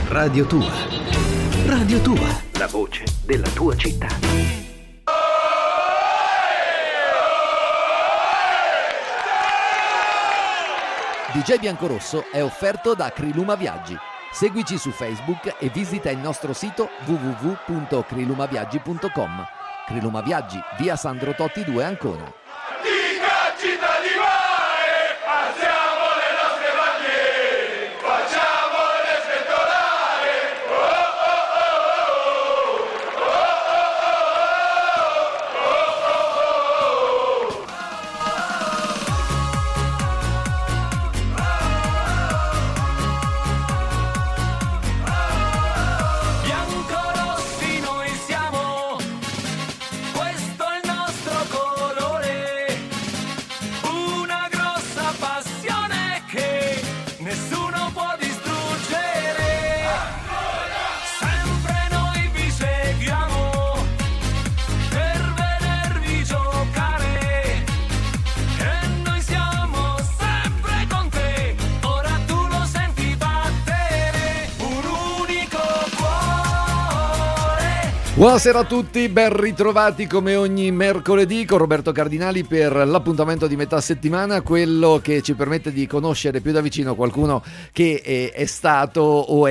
Radio Tua. Radio Tua, la voce della tua città. DJ Biancorosso è offerto da Criluma Viaggi. Seguici su Facebook e visita il nostro sito www.crilumaviaggi.com. Criluma Viaggi, via Sandro Totti 2, Ancona. Buonasera a tutti, ben ritrovati come ogni mercoledì con Roberto Cardinali per l'appuntamento di metà settimana, quello che ci permette di conoscere più da vicino qualcuno che è stato o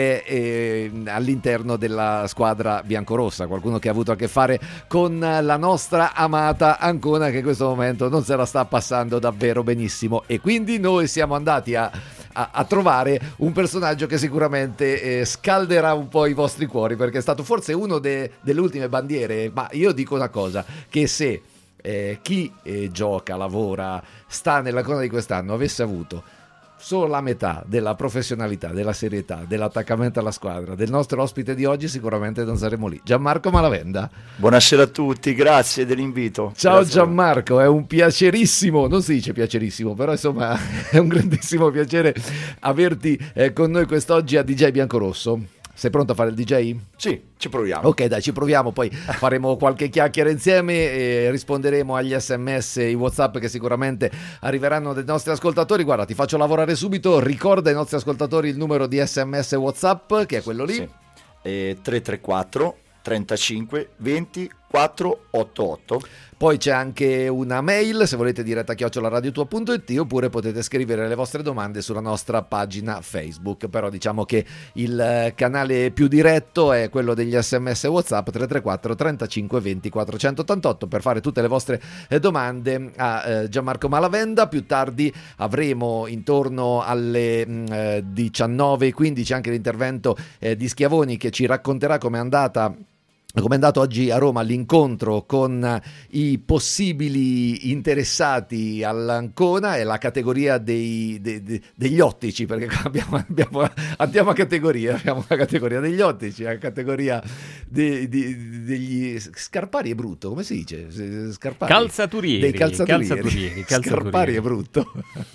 è all'interno della squadra biancorossa, qualcuno che ha avuto a che fare con la nostra amata Ancona, che in questo momento non se la sta passando davvero benissimo, e quindi noi siamo andati a trovare un personaggio che sicuramente scalderà un po' i vostri cuori, perché è stato forse uno delle ultime bandiere. Ma io dico una cosa, che se chi gioca, lavora, sta nella Ancona di quest'anno avesse avuto solo la metà della professionalità, della serietà, dell'attaccamento alla squadra del nostro ospite di oggi, sicuramente non saremo lì. Gianmarco Malavenda. Buonasera a tutti, grazie dell'invito. Ciao grazie. Gianmarco, è un piacerissimo, non si dice piacerissimo, però insomma è un grandissimo piacere averti con noi quest'oggi a DJ Biancorosso. Sei pronto a fare il DJ? Sì, ci proviamo. Ok, dai, ci proviamo, poi faremo qualche chiacchiera insieme e risponderemo agli SMS, i WhatsApp che sicuramente arriveranno dai nostri ascoltatori. Guarda, ti faccio lavorare subito, ricorda ai nostri ascoltatori il numero di SMS WhatsApp, che è quello lì. Sì. 334 35 20 488. Poi c'è anche una mail, se volete, diretta@radiotua.it, oppure potete scrivere le vostre domande sulla nostra pagina Facebook. Però diciamo che il canale più diretto è quello degli SMS WhatsApp 334 35 20 488 per fare tutte le vostre domande a Gianmarco Malavenda. Più tardi avremo intorno alle 19:15 anche l'intervento di Schiavoni, che ci racconterà come è andato oggi a Roma l'incontro con i possibili interessati all'Ancona. È la categoria degli ottici, perché andiamo a categorie. Abbiamo la categoria degli ottici, la categoria degli scarpari è brutto, come si dice? Scarpari. Calzaturieri. Dei calzaturieri. Scarpari è brutto.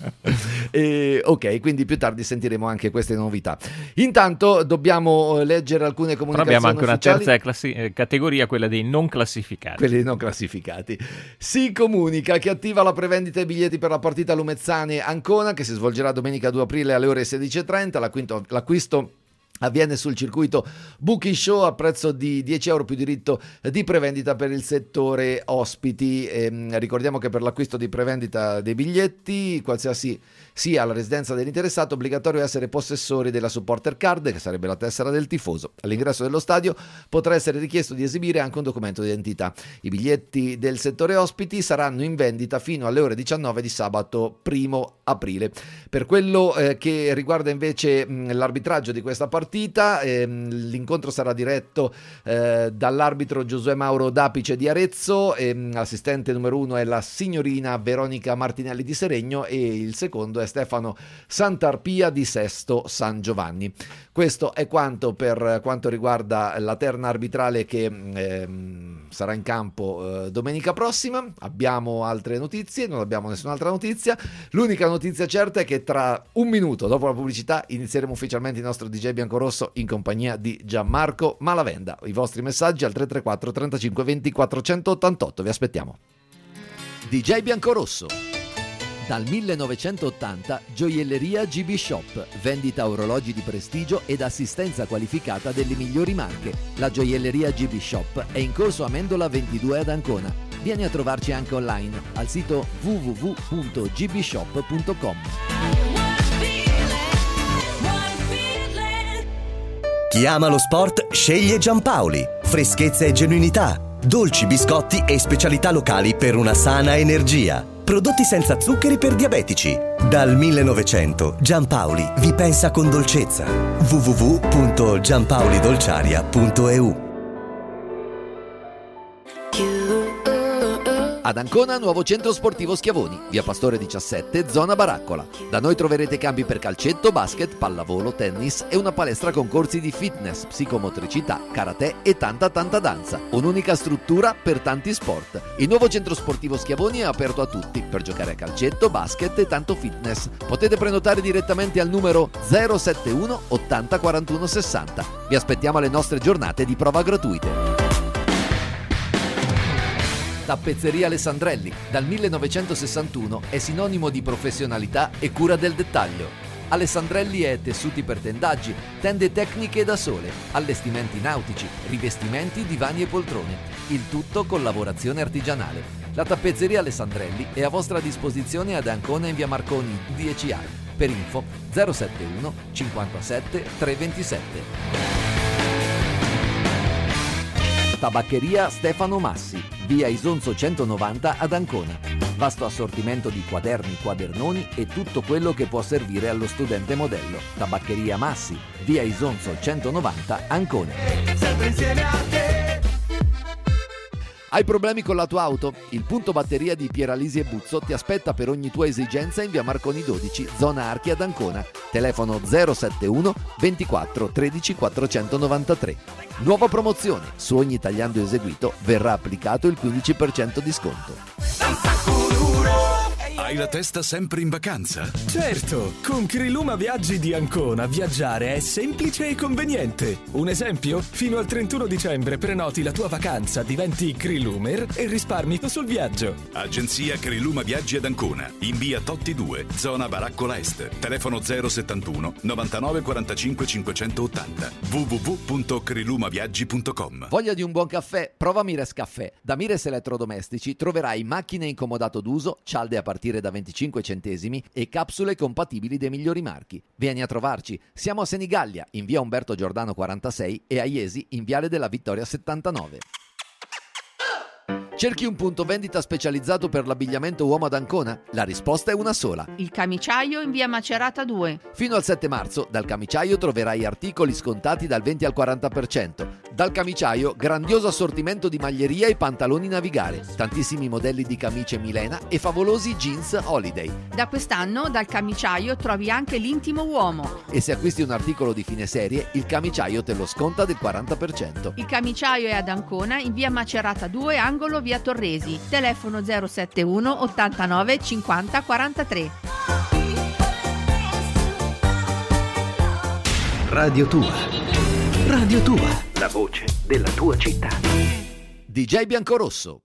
Ok, quindi più tardi sentiremo anche queste novità. Intanto dobbiamo leggere alcune comunicazioni. Però abbiamo anche ufficiali. una terza categoria, quella dei non classificati. Quelli non classificati. Si comunica che attiva la prevendita dei biglietti per la partita Lumezzane-Ancona, che si svolgerà domenica 2 aprile alle ore 16:30. L'acquisto avviene sul circuito Booking Show a prezzo di €10 più diritto di prevendita per il settore ospiti. Ricordiamo che per l'acquisto di prevendita dei biglietti, qualsiasi sia la residenza dell'interessato, è obbligatorio essere possessori della supporter card, che sarebbe la tessera del tifoso. All'ingresso dello stadio potrà essere richiesto di esibire anche un documento di identità. I biglietti del settore ospiti saranno in vendita fino alle ore 19 di sabato 1 aprile. Per quello che riguarda invece l'arbitraggio di questa partita, l'incontro sarà diretto dall'arbitro Giosuè Mauro Dapice di Arezzo, assistente numero 1 è la signorina Veronica Martinelli di Seregno e il secondo è Stefano Santarpia di Sesto San Giovanni. Questo è quanto per quanto riguarda la terna arbitrale che sarà in campo domenica prossima. Abbiamo altre notizie? Non abbiamo nessun'altra notizia. L'unica notizia certa è che tra un minuto dopo la pubblicità inizieremo ufficialmente il nostro DJ Biancorosso in compagnia di Gianmarco Malavenda. I vostri messaggi al 334 35 20 488. Vi aspettiamo. DJ Biancorosso. Dal 1980 Gioielleria GB Shop, vendita orologi di prestigio ed assistenza qualificata delle migliori marche. La Gioielleria GB Shop è in corso Amendola 22 ad Ancona. Vieni a trovarci anche online al sito www.gbshop.com. Chi ama lo sport sceglie Giampaoli. Freschezza e genuinità, dolci, biscotti e specialità locali per una sana energia. Prodotti senza zuccheri per diabetici. Dal 1900 Giampaoli vi pensa con dolcezza. www.giampaolidolciaria.eu. Ad Ancona, nuovo centro sportivo Schiavoni, via Pastore 17, zona Baraccola. Da noi troverete campi per calcetto, basket, pallavolo, tennis e una palestra con corsi di fitness, psicomotricità, karate e tanta danza. Un'unica struttura per tanti sport. Il nuovo centro sportivo Schiavoni è aperto a tutti per giocare a calcetto, basket e tanto fitness. Potete prenotare direttamente al numero 071 80 41 60. Vi aspettiamo alle nostre giornate di prova gratuite. Tappezzeria Alessandrelli, dal 1961 è sinonimo di professionalità e cura del dettaglio. Alessandrelli è tessuti per tendaggi, tende tecniche da sole, allestimenti nautici, rivestimenti, divani e poltrone. Il tutto con lavorazione artigianale. La tappezzeria Alessandrelli è a vostra disposizione ad Ancona in via Marconi 10A. Per info 071 57 327. Tabaccheria Stefano Massi, via Isonzo 190 ad Ancona. Vasto assortimento di quaderni, quadernoni e tutto quello che può servire allo studente modello. Tabaccheria Massi, via Isonzo 190 Ancona. Sempre insieme a te. Hai problemi con la tua auto? Il punto batteria di Pieralisi e Buzzo ti aspetta per ogni tua esigenza in via Marconi 12, zona Archi ad Ancona. Telefono 071 24 13 493. Nuova promozione: su ogni tagliando eseguito verrà applicato il 15% di sconto. Hai la testa sempre in vacanza? Certo, con Criluma Viaggi di Ancona viaggiare è semplice e conveniente. Un esempio? Fino al 31 dicembre prenoti la tua vacanza, diventi Crilumer e risparmi sul viaggio. Agenzia Criluma Viaggi ad Ancona, in via Totti 2, zona Baraccola Est. Telefono 071 99 45 580. www.crilumaviaggi.com. Voglia di un buon caffè? Prova Mires Caffè. Da Mires Elettrodomestici troverai macchine in comodato d'uso, cialde a partire da 25 centesimi e capsule compatibili dei migliori marchi. Vieni a trovarci. Siamo a Senigallia, in via Umberto Giordano 46 e a Iesi, in viale della Vittoria 79. Cerchi un punto vendita specializzato per l'abbigliamento uomo ad Ancona? La risposta è una sola. Il Camiciaio in via Macerata 2. Fino al 7 marzo dal Camiciaio troverai articoli scontati dal 20 al 40%. Dal Camiciaio grandioso assortimento di maglieria e pantaloni navigare, tantissimi modelli di camicie Milena e favolosi jeans holiday. Da quest'anno dal Camiciaio trovi anche l'intimo uomo. E se acquisti un articolo di fine serie, il Camiciaio te lo sconta del 40%. Il Camiciaio è ad Ancona in via Macerata 2, angolo via Torresi. Telefono 071 89 50 43. Radio Tua. Radio Tua, la voce della tua città. DJ Biancorosso.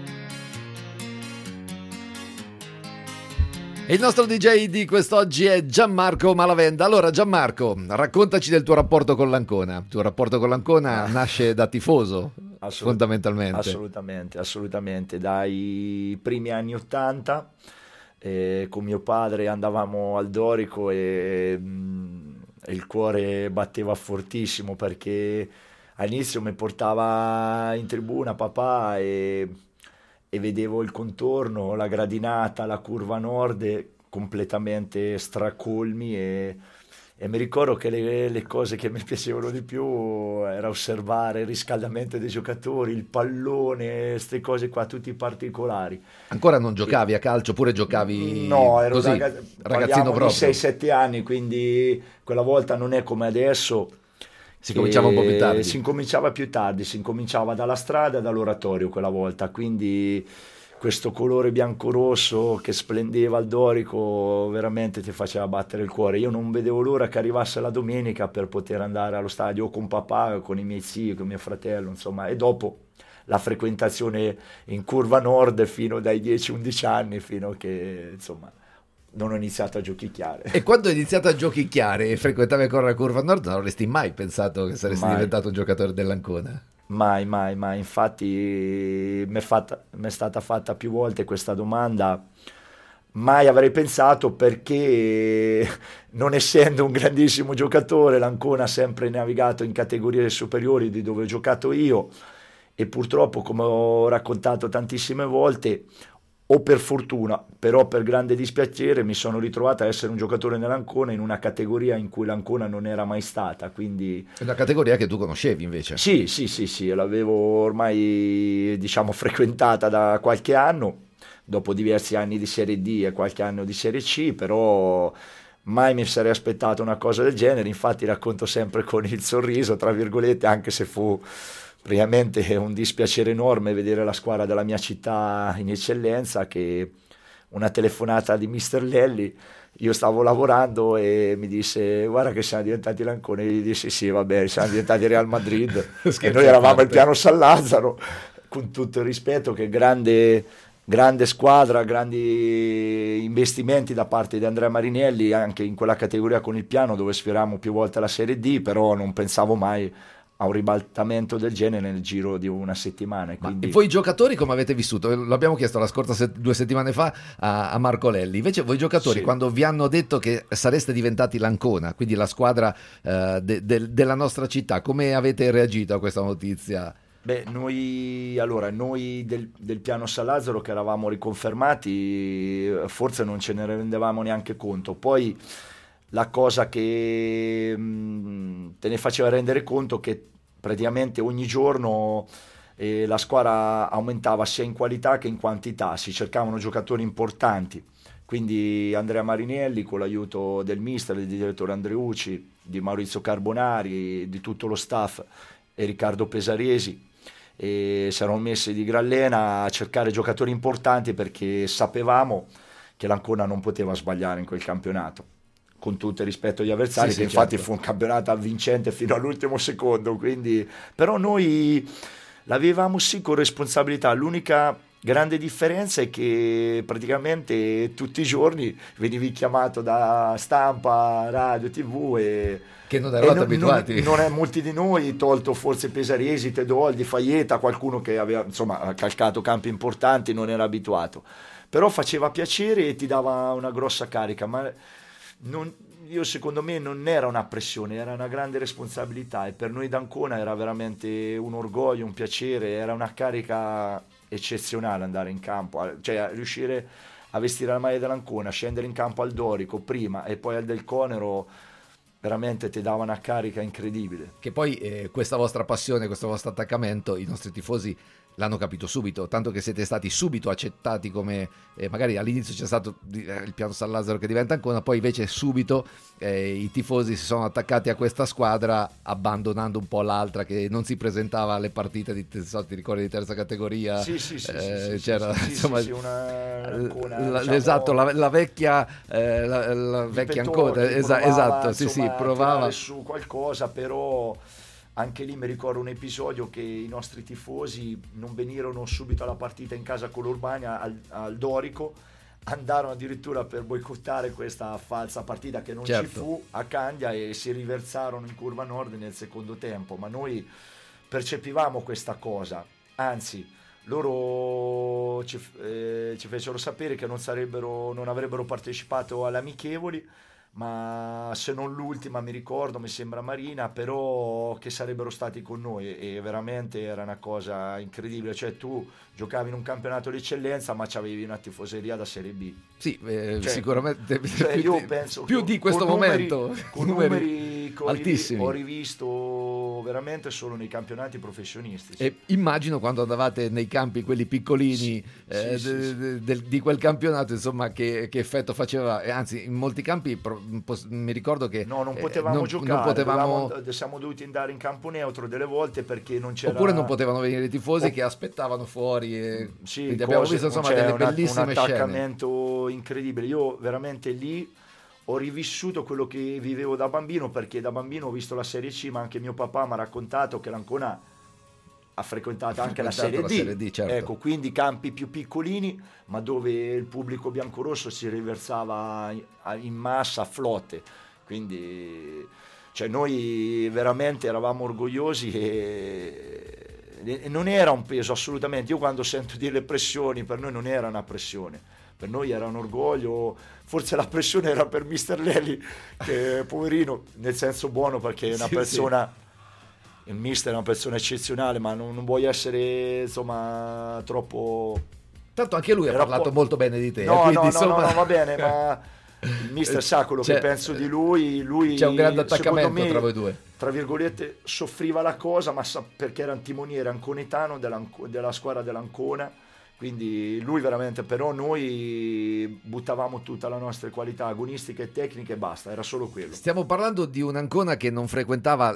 E il nostro DJ di quest'oggi è Gianmarco Malavenda. Allora Gianmarco, raccontaci del tuo rapporto con l'Ancona. Il tuo rapporto con l'Ancona nasce da tifoso, fondamentalmente. Assolutamente. Dai primi anni 80 con mio padre andavamo al Dorico e il cuore batteva fortissimo, perché all'inizio mi portava in tribuna papà e vedevo il contorno, la gradinata, la curva nord completamente stracolmi e mi ricordo che le cose che mi piacevano di più era osservare il riscaldamento dei giocatori, il pallone, queste cose qua, tutti particolari. Ancora non giocavi a calcio, oppure giocavi? No, ero così, ragazzino proprio. 6-7 anni, quindi quella volta non è come adesso. Si cominciava un po' più tardi. Si incominciava più tardi, si incominciava dalla strada e dall'oratorio quella volta, quindi questo colore bianco-rosso che splendeva al Dorico veramente ti faceva battere il cuore. Io non vedevo l'ora che arrivasse la domenica per poter andare allo stadio o con papà, o con i miei zii, con mio fratello, insomma, e dopo la frequentazione in curva nord fino dai 10-11 anni, fino che, insomma, non ho iniziato a giochicchiare. E quando hai iniziato a giochicchiare e frequentavi ancora la Curva Nord, non avresti mai pensato che saresti diventato un giocatore dell'Ancona? Mai. Infatti mi è stata fatta più volte questa domanda. Mai avrei pensato, perché non essendo un grandissimo giocatore, l'Ancona ha sempre navigato in categorie superiori di dove ho giocato io, e purtroppo, come ho raccontato tantissime volte, o per fortuna, però per grande dispiacere, mi sono ritrovato a essere un giocatore nell'Ancona in una categoria in cui l'Ancona non era mai stata, quindi... È una categoria che tu conoscevi invece? Sì, l'avevo ormai, diciamo, frequentata da qualche anno, dopo diversi anni di Serie D e qualche anno di Serie C, però mai mi sarei aspettato una cosa del genere. Infatti racconto sempre con il sorriso, tra virgolette, anche se fu praticamente un dispiacere enorme vedere la squadra della mia città in eccellenza, che una telefonata di Mister Lelli, io stavo lavorando e mi disse: guarda che siamo diventati l'Ancona, e gli dissi sì, vabbè, siamo diventati Real Madrid e noi eravamo il Piano San Lazzaro, con tutto il rispetto, che grande squadra, grandi investimenti da parte di Andrea Marinelli anche in quella categoria con il Piano, dove sfioriamo più volte la Serie D, però non pensavo mai a un ribaltamento del genere nel giro di una settimana. Quindi... E voi giocatori come avete vissuto? L'abbiamo chiesto la scorsa 2 settimane fa a Marco Lelli. Invece voi giocatori, Sì. quando vi hanno detto che sareste diventati l'Ancona, quindi la squadra della nostra città, come avete reagito a questa notizia? Beh, noi del Piano San Lazzaro, che eravamo riconfermati, forse non ce ne rendevamo neanche conto. Poi la cosa che te ne faceva rendere conto, che praticamente ogni giorno la squadra aumentava sia in qualità che in quantità, si cercavano giocatori importanti. Quindi Andrea Marinelli, con l'aiuto del mister, del direttore Andreucci, di Maurizio Carbonari, di tutto lo staff, e Riccardo Pesaresi, e si erano messi di gran lena a cercare giocatori importanti, perché sapevamo che l'Ancona non poteva sbagliare in quel campionato, con tutto il rispetto agli avversari, che infatti certo. fu un campionato avvincente fino all'ultimo secondo, quindi... però noi l'avevamo sì con responsabilità. L'unica grande differenza è che praticamente tutti i giorni venivi chiamato da stampa, radio, TV, e Che non eravate non, abituati. non è molti di noi, tolto forse Pesaresi, Tedoldi, Faieta, qualcuno che aveva insomma calcato campi importanti, non era abituato, però faceva piacere e ti dava una grossa carica. Ma secondo me non era una pressione, era una grande responsabilità, e per noi d'Ancona era veramente un orgoglio, un piacere, era una carica eccezionale andare in campo, cioè riuscire a vestire la maglia dell'Ancona, scendere in campo al Dorico prima e poi al Del Conero, veramente ti dava una carica incredibile. Che poi questa vostra passione, questo vostro attaccamento, i nostri tifosi l'hanno capito subito, tanto che siete stati subito accettati come, magari all'inizio c'è stato il Piano San Lazzaro che diventa Ancona, poi invece subito i tifosi si sono attaccati a questa squadra, abbandonando un po' l'altra che non si presentava alle partite di ricordi di terza categoria. C'era insomma esatto, la vecchia la vecchia Ancona, esatto, sì, provava su qualcosa, però anche lì mi ricordo un episodio che i nostri tifosi non venirono subito alla partita in casa con l'Urbania al Dorico, andarono addirittura per boicottare questa falsa partita che non ci fu a Candia, e si riversarono in Curva Nord nel secondo tempo. Ma noi percepivamo questa cosa, anzi loro ci fecero sapere che non avrebbero partecipato alle amichevoli, ma se non l'ultima, mi ricordo, mi sembra Marina, però che sarebbero stati con noi, e veramente era una cosa incredibile. Cioè tu giocavi in un campionato di eccellenza, ma c'avevi una tifoseria da Serie B. Sì, sicuramente io penso più di questo momento, con numeri altissimi. Ho rivisto veramente solo nei campionati professionistici. E immagino quando andavate nei campi quelli piccolini di quel campionato, insomma, che effetto faceva, anzi in molti campi mi ricordo che non potevamo giocare, siamo dovuti andare in campo neutro delle volte perché non c'era, oppure non potevano venire i tifosi che aspettavano fuori, quindi abbiamo visto insomma delle bellissime un attaccamento incredibile. Io veramente lì ho rivissuto quello che vivevo da bambino, perché da bambino ho visto la Serie C, ma anche mio papà mi ha raccontato che l'Ancona ha frequentato anche la Frequentato Serie D, D, certo. ecco, quindi campi più piccolini, ma dove il pubblico biancorosso si riversava in massa a flotte, quindi cioè, noi veramente eravamo orgogliosi e non era un peso assolutamente. Io quando sento dire le pressioni, per noi non era una pressione, per noi era un orgoglio. Forse la pressione era per Mister Lely, che poverino, nel senso buono, perché è una persona, il mister è una persona eccezionale, ma non vuoi essere insomma troppo. Tanto anche lui ha parlato molto bene di te. No, quindi, no, insomma... no, va bene, ma il mister sa quello che penso di lui. C'è un grande attaccamento me, tra voi due. Tra virgolette, soffriva la cosa, ma perché era un timoniere anconetano della squadra dell'Ancona. Quindi lui veramente, però noi buttavamo tutta la nostra qualità agonistica e tecnica e basta, era solo quello. Stiamo parlando di un'Ancona che non frequentava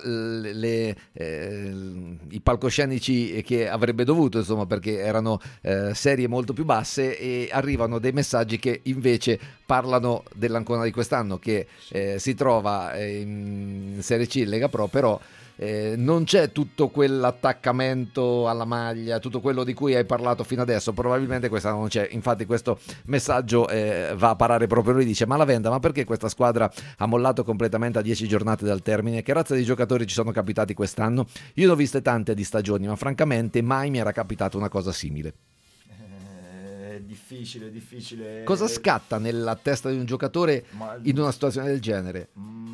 i palcoscenici che avrebbe dovuto, insomma, perché erano serie molto più basse, e arrivano dei messaggi che invece parlano dell'Ancona di quest'anno, che si trova in Serie C, Lega Pro, però non c'è tutto quell'attaccamento alla maglia, tutto quello di cui hai parlato fino adesso, probabilmente quest'anno non c'è. Infatti questo messaggio va a parare proprio lui, dice: ma Lavenda, ma perché questa squadra ha mollato completamente a 10 giornate dal termine? Che razza di giocatori ci sono capitati quest'anno? Io ne ho viste tante di stagioni, ma francamente mai mi era capitato una cosa simile. È difficile. Cosa scatta nella testa di un giocatore in una situazione del genere?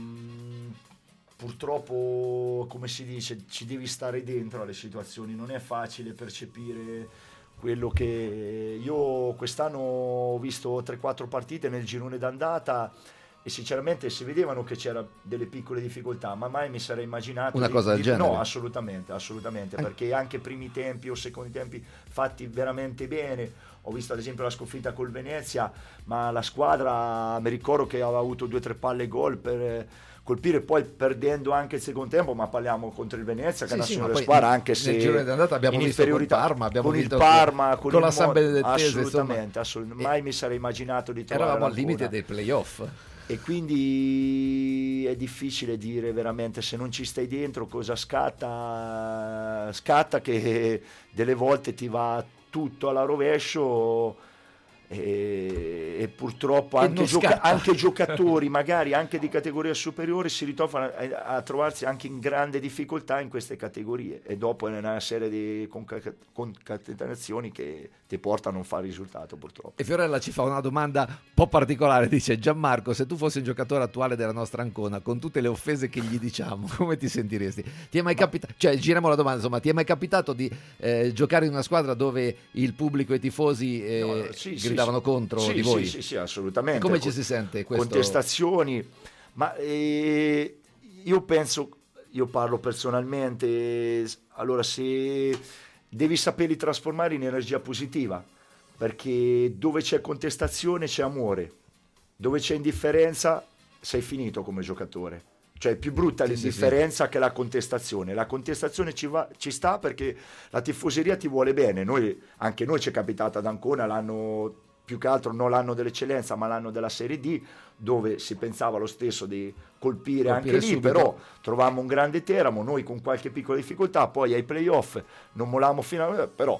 Purtroppo, come si dice, ci devi stare dentro alle situazioni, non è facile percepire quello che... Io quest'anno ho visto 3-4 partite nel girone d'andata e sinceramente si vedevano che c'era delle piccole difficoltà, ma mai mi sarei immaginato una cosa del genere. No, assolutamente, perché anche primi tempi o secondi tempi fatti veramente bene. Ho visto ad esempio la sconfitta col Venezia, ma la squadra, mi ricordo che aveva avuto 2-3 palle gol per colpire, poi perdendo anche il secondo tempo, ma parliamo contro il Venezia, che è una sua squadra, anche se nel girone d'andata abbiamo visto con Parma, con il Parma, con la San Benedettese, assolutamente, mai mi sarei immaginato di trovare eravamo al limite dei playoff. E quindi è difficile dire veramente, se non ci stai dentro cosa scatta che delle volte ti va tutto alla rovescio e purtroppo anche giocatori magari anche di categoria superiore si ritrovano a trovarsi anche in grande difficoltà in queste categorie, e dopo è una serie di concatenazioni che ti portano a non fare risultato, purtroppo. E Fiorella ci fa una domanda un po' particolare, dice: Gianmarco, se tu fossi un giocatore attuale della nostra Ancona, con tutte le offese che gli diciamo, come ti sentiresti? Ti è mai capitato, cioè giriamo la domanda, insomma, ti è mai capitato di giocare in una squadra dove il pubblico e i tifosi gridavano contro di voi? Sì, assolutamente. E come ci si sente questo? Contestazioni, ma io penso, io parlo personalmente, allora se devi saperli trasformare in energia positiva, perché dove c'è contestazione c'è amore, dove c'è indifferenza sei finito come giocatore. Cioè è più brutta l'indifferenza che la contestazione. La contestazione ci sta perché la tifoseria ti vuole bene. Anche noi ci è capitato ad Ancona l'anno, più che altro non l'anno dell'eccellenza ma l'anno della Serie D, dove si pensava lo stesso di colpire anche lì subito. Però trovammo un grande Teramo, noi con qualche piccola difficoltà, poi ai playoff non molammo fino a... però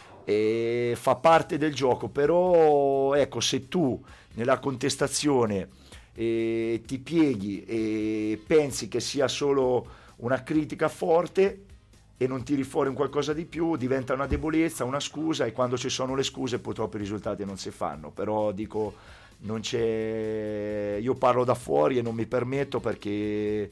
fa parte del gioco. Però ecco, se tu nella contestazione ti pieghi e pensi che sia solo una critica forte e non tiri fuori un qualcosa di più, diventa una debolezza, una scusa, e quando ci sono le scuse purtroppo i risultati non si fanno. Però dico, non c'è, io parlo da fuori e non mi permetto, perché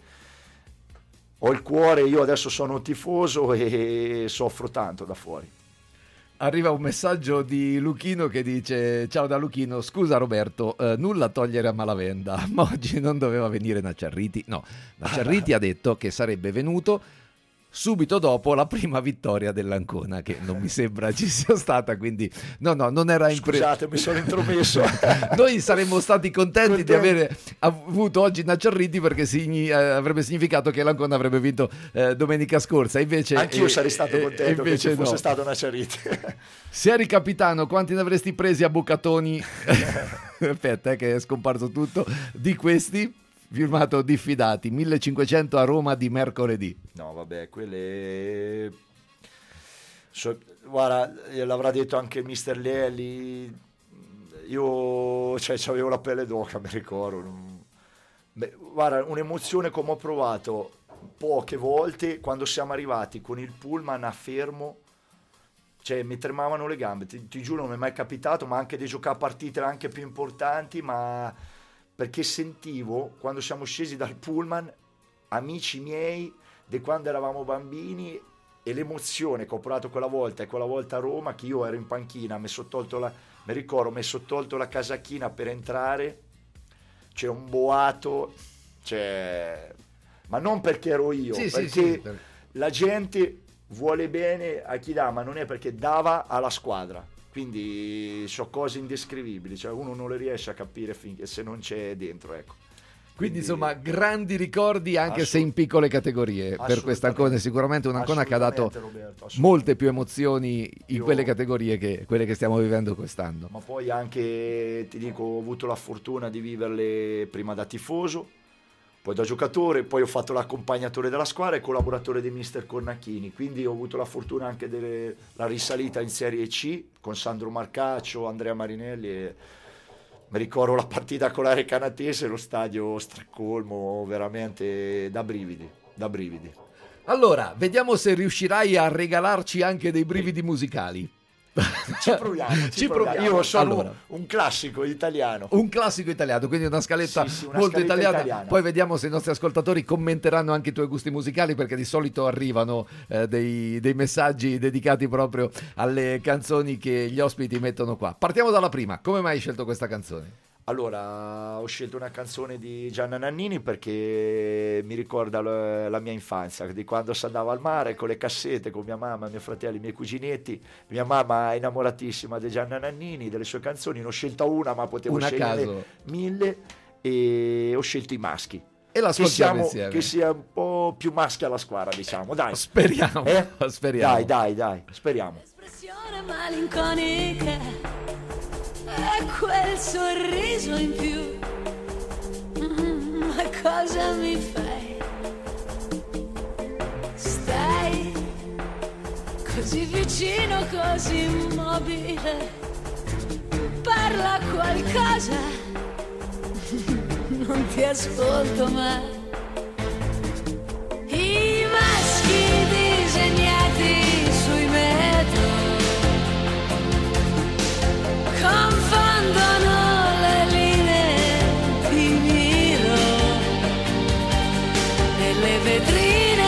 ho il cuore, io adesso sono tifoso e soffro tanto da fuori. Arriva un messaggio di Luchino che dice: ciao da Luchino, scusa Roberto, nulla a togliere a Malavenda, ma oggi non doveva venire Nacciarriti. No, Nacciarriti ha detto che sarebbe venuto subito dopo la prima vittoria dell'Ancona, che non mi sembra ci sia stata, quindi no, non era Scusate, mi sono intromesso. Noi saremmo stati contenti di avere avuto oggi Nacciarriti, perché avrebbe significato che l'Ancona avrebbe vinto domenica scorsa. Invece anch'io sarei stato contento che ci fosse stato Nacciariti. Se eri capitano, quanti ne avresti presi a Bucatoni? Aspetta, che è scomparso tutto. Di questi, firmato Diffidati, 1500 a Roma di mercoledì. No, vabbè, quelle Guarda, l'avrà detto anche Mr. Lely, io avevo la pelle d'oca, mi ricordo. Guarda, un'emozione come ho provato poche volte quando siamo arrivati con il pullman a Fermo, mi tremavano le gambe, ti giuro, non mi è mai capitato, ma anche di giocare partite anche più importanti, ma perché sentivo quando siamo scesi dal pullman amici miei di quando eravamo bambini, e l'emozione che ho provato quella volta e quella volta a Roma, che io ero in panchina, mi sono tolto la casacchina per entrare, c'è un boato, ma non perché ero io, perché la gente vuole bene a chi dà, ma non è perché dava alla squadra, quindi sono cose indescrivibili, uno non le riesce a capire finché se non c'è dentro, ecco. Quindi insomma grandi ricordi anche se in piccole categorie per questa Ancona, sicuramente un'Ancona che ha dato molte più emozioni in quelle categorie che quelle che stiamo vivendo quest'anno. Ma poi anche, ti dico, ho avuto la fortuna di viverle prima da tifoso, poi da giocatore, poi ho fatto l'accompagnatore della squadra e collaboratore di Mister Cornacchini, quindi ho avuto la fortuna anche della risalita in Serie C con Sandro Marcaccio, Andrea Marinelli e mi ricordo la partita con la Recanatese, lo stadio stracolmo, veramente da brividi. Allora, vediamo se riuscirai a regalarci anche dei brividi musicali. Ci proviamo. Io sono un classico italiano. Un classico italiano, quindi una scaletta molto italiana. Poi vediamo se i nostri ascoltatori commenteranno anche i tuoi gusti musicali, perché di solito arrivano dei messaggi dedicati proprio alle canzoni che gli ospiti mettono qua. Partiamo dalla prima. Come mai hai scelto questa canzone? Allora, ho scelto una canzone di Gianna Nannini perché mi ricorda la mia infanzia, di quando si andava al mare con le cassette, con mia mamma, miei fratelli, i miei cuginetti. Mia mamma è innamoratissima di Gianna Nannini, delle sue canzoni. Ne ho scelta una, ma potevo scegliere 1000, e ho scelto I Maschi. E l'ascoltiamo insieme. Che sia un po' più maschia la squadra, diciamo. Dai. Speriamo. Dai, speriamo. Espressione malinconica e quel sorriso in più, ma cosa mi fai? Stai così vicino, così immobile, parla qualcosa, non ti ascolto mai. I maschi disegnati sui metro confondono le linee di miro nelle vetrine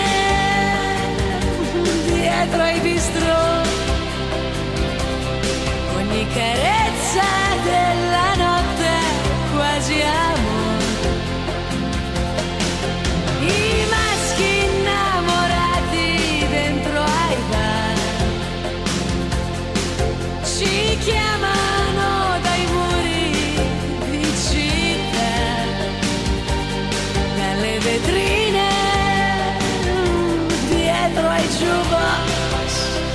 dietro ai bistrò. Ogni carezza della notte quasi amore. I maschi innamorati dentro ai bar ci chiamano vetrine dietro ai jukebox.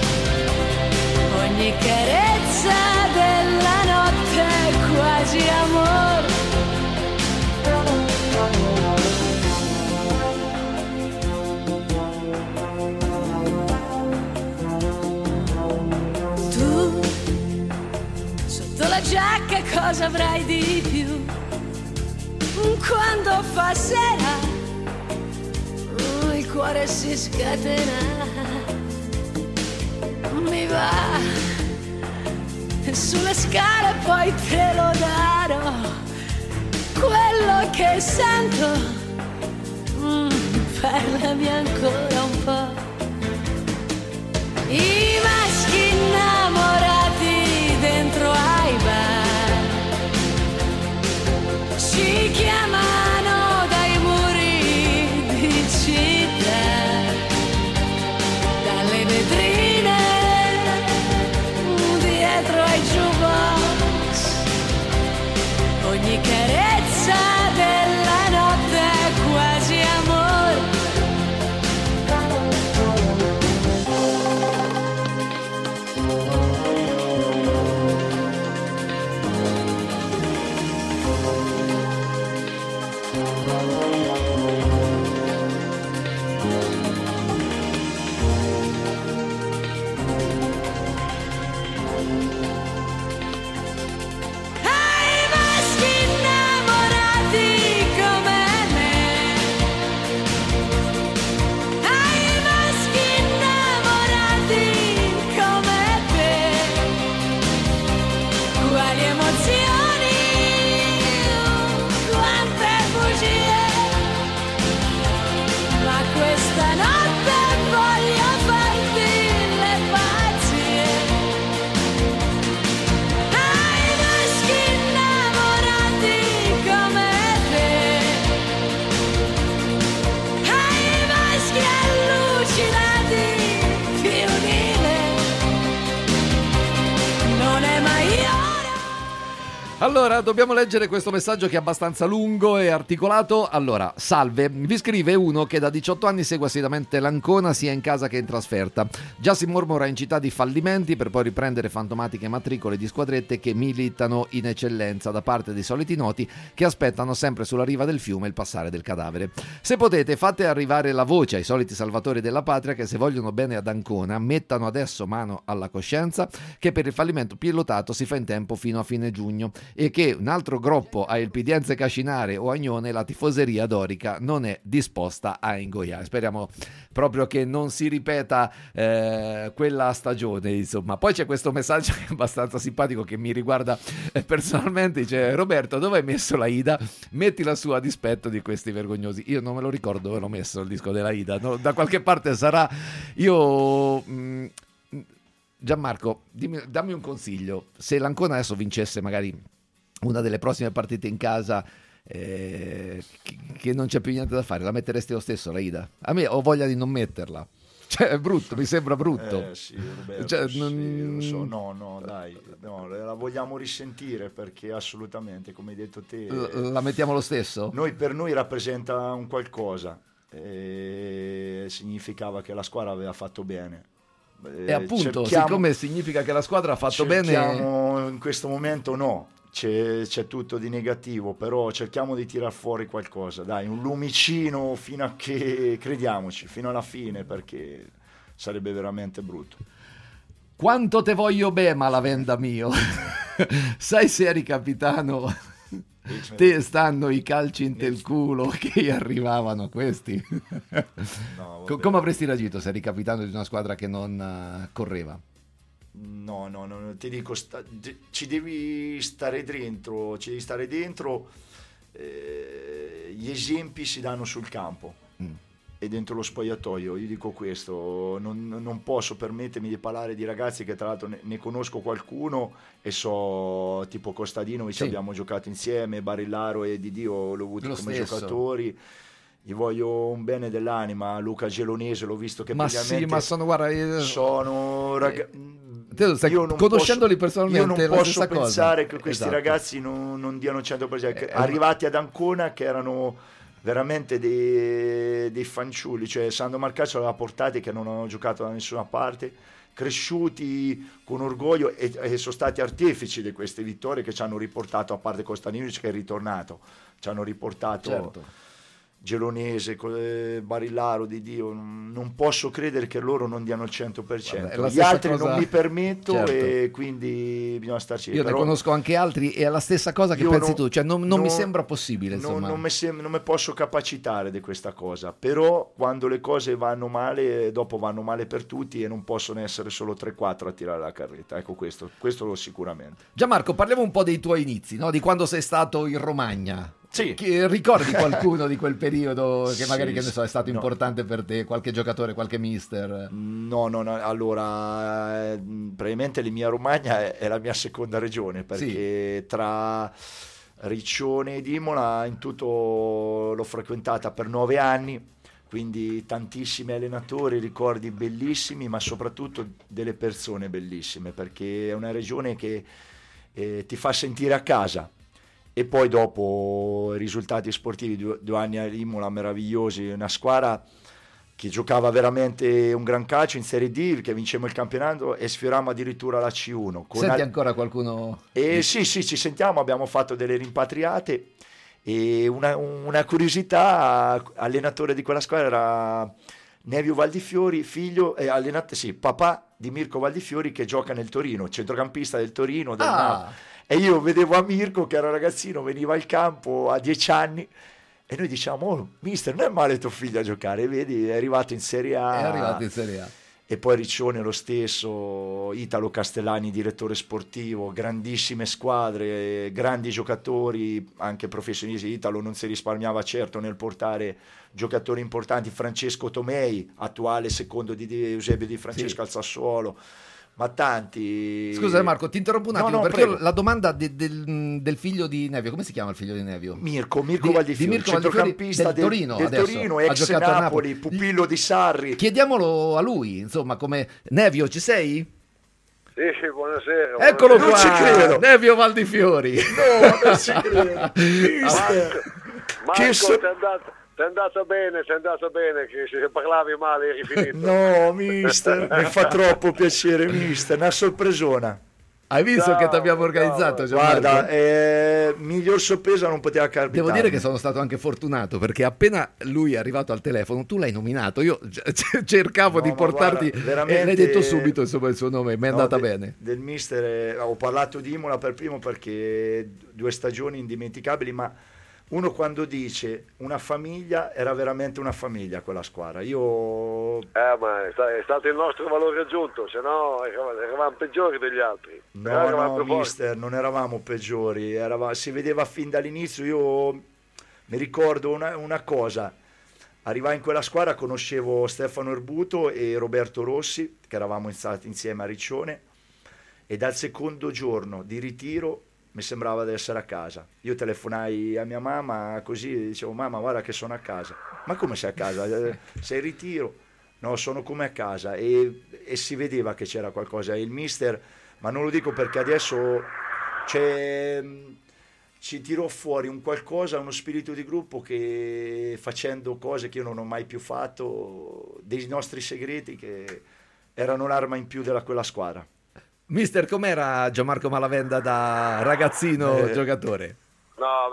Ogni carezza della notte è quasi amor. Tu sotto la giacca cosa avrai di più quando fa sera? Il cuore si scatena, mi va sulle scale, poi te lo darò. Quello che sento, parlami ancora un po'. I maschi innamorati dentro ai bar ci chiamano dai muri di città, dalle vetrine dietro ai jukebox. Ogni carezza della notte è quasi amor. Allora, dobbiamo leggere questo messaggio che è abbastanza lungo e articolato. Allora, salve, vi scrive uno che da 18 anni segue assiduamente l'Ancona sia in casa che in trasferta. Già si mormora in città di fallimenti per poi riprendere fantomatiche matricole di squadrette che militano in eccellenza da parte dei soliti noti che aspettano sempre sulla riva del fiume il passare del cadavere. Se potete, fate arrivare la voce ai soliti salvatori della patria che se vogliono bene ad Ancona mettano adesso mano alla coscienza che per il fallimento pilotato si fa in tempo fino a fine giugno e che un altro groppo a Ilpidiense Cascinare o Agnone la tifoseria dorica non è disposta a ingoiare. Speriamo proprio che non si ripeta quella stagione, insomma. Poi c'è questo messaggio che è abbastanza simpatico che mi riguarda personalmente, dice: Roberto, dove hai messo la Ida? Mettila su a dispetto di questi vergognosi. Io non me lo ricordo dove l'ho messo il disco della Ida, no, da qualche parte sarà. Io Gianmarco, dammi un consiglio. Se l'Ancona adesso vincesse magari una delle prossime partite in casa, che non c'è più niente da fare, la metteresti lo stesso la Ida? A me ho voglia di non metterla, cioè è brutto, mi sembra brutto. Sì, Roberto, cioè, sì, lo so. No, dai, no, la vogliamo risentire perché assolutamente, come hai detto te, la mettiamo lo stesso? Per noi rappresenta un qualcosa, significava che la squadra aveva fatto bene. E appunto, siccome significa che la squadra ha fatto bene, in questo momento no. C'è tutto di negativo, però cerchiamo di tirar fuori qualcosa, dai, un lumicino fino a che, crediamoci, fino alla fine, perché sarebbe veramente brutto. Quanto te voglio bene, Malavenda mio. Sai se eri capitano, te stanno i calci in tel culo che arrivavano questi. No, come avresti reagito se eri capitano di una squadra che non correva? No, ti dico, ci devi stare dentro, gli esempi si danno sul campo e dentro lo spogliatoio. Io dico questo, non posso permettermi di parlare di ragazzi che tra l'altro ne conosco qualcuno e so, tipo Costadinovic, sì. Abbiamo giocato insieme, Barillaro e Didio l'ho avuto come giocatori. Gli voglio un bene dell'anima. Luca Gelonese l'ho visto che sì, ma sono, guarda, conoscendoli personalmente, io non posso pensare che questi ragazzi non diano 100%. Arrivati ad Ancona che erano veramente dei fanciulli, cioè Sandro Marcaccio aveva portati che non hanno giocato da nessuna parte, cresciuti con orgoglio e sono stati artefici di queste vittorie che ci hanno riportato, a parte Costadinovic che è ritornato, ci hanno riportato. Certo. Gelonese, Barillaro, Didio, non posso credere che loro non diano il 100%. Gli altri cosa... non mi permetto, certo. E quindi bisogna starci. Io ne conosco anche altri e è la stessa cosa che pensi tu, cioè non mi sembra possibile. Non mi posso capacitare di questa cosa, però quando le cose vanno male, dopo vanno male per tutti e non possono essere solo 3-4 a tirare la carretta. Ecco, questo sicuramente. Gianmarco, parliamo un po' dei tuoi inizi, no? Di quando sei stato in Romagna. Sì. Ricordi qualcuno di quel periodo che magari, che ne so, è stato importante per te, qualche giocatore, qualche mister? No, allora praticamente l'Emilia Romagna è la mia seconda regione, perché tra Riccione ed Imola in tutto l'ho frequentata per 9 anni, quindi tantissimi allenatori, ricordi bellissimi, ma soprattutto delle persone bellissime, perché è una regione che ti fa sentire a casa. E poi dopo i risultati sportivi, 2 anni a Imola meravigliosi, una squadra che giocava veramente un gran calcio in Serie D, che vincemmo il campionato e sfioriamo addirittura la C1. Senti ancora qualcuno? Sì, ci sentiamo, abbiamo fatto delle rimpatriate e una curiosità, allenatore di quella squadra era Nevio Valdifiori, figlio papà di Mirko Valdifiori, che gioca nel Torino, centrocampista del Torino, del Napoli. E io vedevo a Mirko che era ragazzino, veniva al campo a 10 anni e noi diciamo: oh, mister, non è male tuo figlio a giocare, vedi, è arrivato in Serie A. E poi Riccione lo stesso, Italo Castellani direttore sportivo, grandissime squadre, grandi giocatori, anche professionisti. Italo non si risparmiava certo nel portare giocatori importanti, Francesco Tomei, attuale secondo di Eusebio Di Francesco al Sassuolo. Ma tanti. Scusa Marco, ti interrompo un attimo, perché la domanda del figlio di Nevio, come si chiama il figlio di Nevio? Mirko Valdifiori, centrocampista del Torino, ex Napoli, pupillo di Sarri. Chiediamolo a lui, insomma, come Nevio, ci sei? Sì, buonasera. Eccolo Non qua, ci credo. Nevio Valdifiori. No, non ci credo. Mister. Marco, ti è andata bene, che se parlavi male eri finito. No, mister, mi fa troppo piacere, mister, una sorpresona. Hai visto che ti abbiamo organizzato, Gianmarco? Guarda, miglior sorpresa non poteva capitare. Devo dire che sono stato anche fortunato, perché appena lui è arrivato al telefono, tu l'hai nominato, io cercavo di portarti, guarda, veramente... e l'hai detto subito insomma il suo nome, mi è andata bene. Del mister, ho parlato di Imola per primo perché 2 stagioni indimenticabili, ma uno quando dice una famiglia, era veramente una famiglia quella squadra. Ma è stato il nostro valore aggiunto, se no eravamo peggiori degli altri. No, mister, non eravamo peggiori, si vedeva fin dall'inizio. Io mi ricordo una cosa, arrivai in quella squadra, conoscevo Stefano Erbuto e Roberto Rossi, che eravamo stati insieme a Riccione, e dal secondo giorno di ritiro mi sembrava di essere a casa. Io telefonai a mia mamma così, dicevo: mamma, guarda che sono a casa. Ma come sei a casa? Sei in ritiro? No, sono come a casa. E si vedeva che c'era qualcosa. E il mister, ma non lo dico perché adesso ci tirò fuori un qualcosa, uno spirito di gruppo, che facendo cose che io non ho mai più fatto, dei nostri segreti che erano l'arma in più della quella squadra. Mister, com'era Gianmarco Malavenda da ragazzino giocatore? No,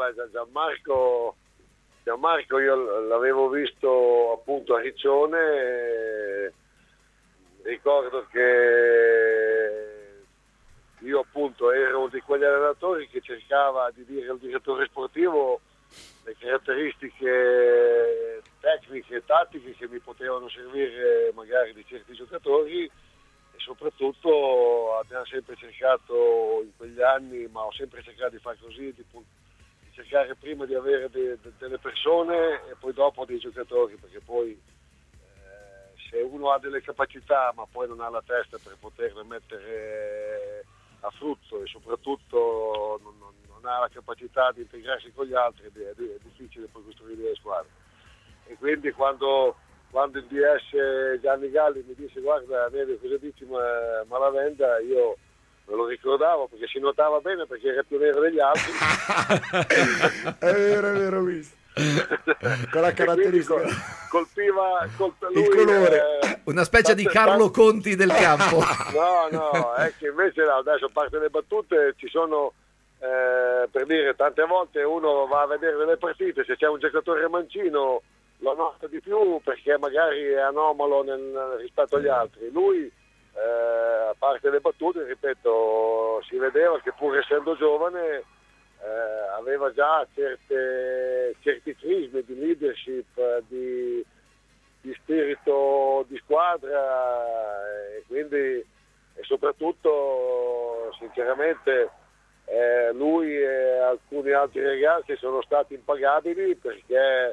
Gianmarco io l'avevo visto appunto a Riccione, ricordo che io appunto ero di quegli allenatori che cercava di dire al direttore sportivo le caratteristiche tecniche e tattiche che mi potevano servire magari di certi giocatori. Soprattutto abbiamo sempre cercato in quegli anni, ma ho sempre cercato di fare così, di cercare prima di avere delle persone e poi dopo dei giocatori, perché poi se uno ha delle capacità ma poi non ha la testa per poterle mettere a frutto e soprattutto non ha la capacità di integrarsi con gli altri, è difficile poi costruire le squadre. E quindi quando il DS Gianni Galli mi disse: guarda Nevio, cosa dici Malavenda, io me lo ricordavo perché si notava bene perché era più nero degli altri. È vero, visto. Con la caratteristica, colpiva lui, il colore, una specie di Carlo Conti del campo. No, è che invece adesso, a parte le battute, ci sono per dire, tante volte uno va a vedere delle partite, se c'è un giocatore mancino lo nota di più perché magari è anomalo rispetto agli altri. Lui, a parte le battute, ripeto, si vedeva che pur essendo giovane aveva già certi crismi di leadership, di spirito di squadra, e quindi e soprattutto sinceramente lui e alcuni altri ragazzi sono stati impagabili perché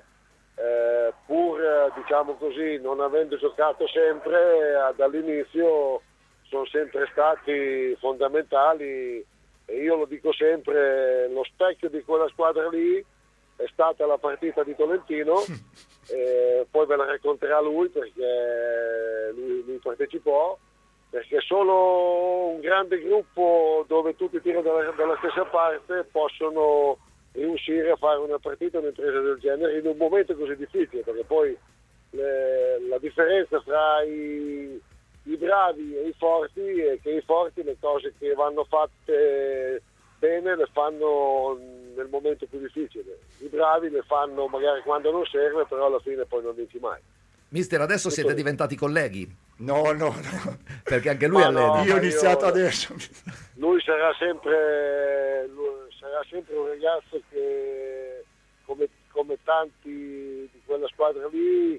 pur diciamo così non avendo giocato sempre dall'inizio sono sempre stati fondamentali, e io lo dico sempre, lo specchio di quella squadra lì è stata la partita di Tolentino, poi ve la racconterà lui perché lui partecipò, perché solo un grande gruppo dove tutti tirano dalla stessa parte possono riuscire a fare una partita, un'impresa del genere in un momento così difficile, perché poi la differenza tra i bravi e i forti è che i forti le cose che vanno fatte bene le fanno nel momento più difficile, i bravi le fanno magari quando non serve, però alla fine poi non vinci mai. Mister, adesso siete diventati colleghi? No. Perché anche lui allena. Io ho iniziato adesso. Lui sarà sempre un ragazzo che come tanti di quella squadra lì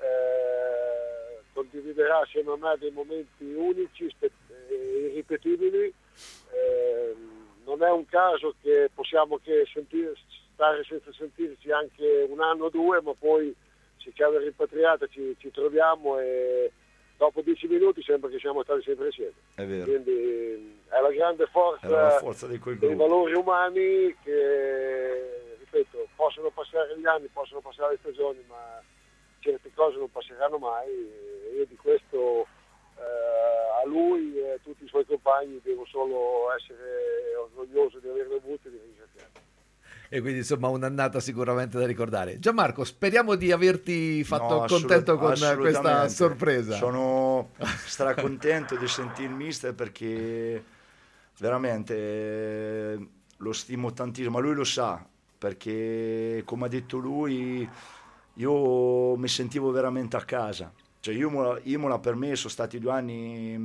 condividerà assieme a me dei momenti unici e irripetibili. Non è un caso che possiamo stare senza sentirci anche un anno o due, ma poi si chiama rimpatriata, ci troviamo e dopo 10 minuti sembra che siamo stati sempre insieme. È vero. Quindi è la grande forza dei valori umani che, ripeto, possono passare gli anni, possono passare le stagioni, ma certe cose non passeranno mai. Io di questo a lui e a tutti i suoi compagni compagni, devo solo essere orgoglioso di averli avuti e di ringraziarli. E quindi insomma un'annata sicuramente da ricordare. Gianmarco, speriamo di averti fatto contento con questa sorpresa. Sono stracontento di sentire il mister, perché veramente lo stimo tantissimo, ma lui lo sa, perché come ha detto lui io mi sentivo veramente a casa. Cioè Imola per me sono stati 2 anni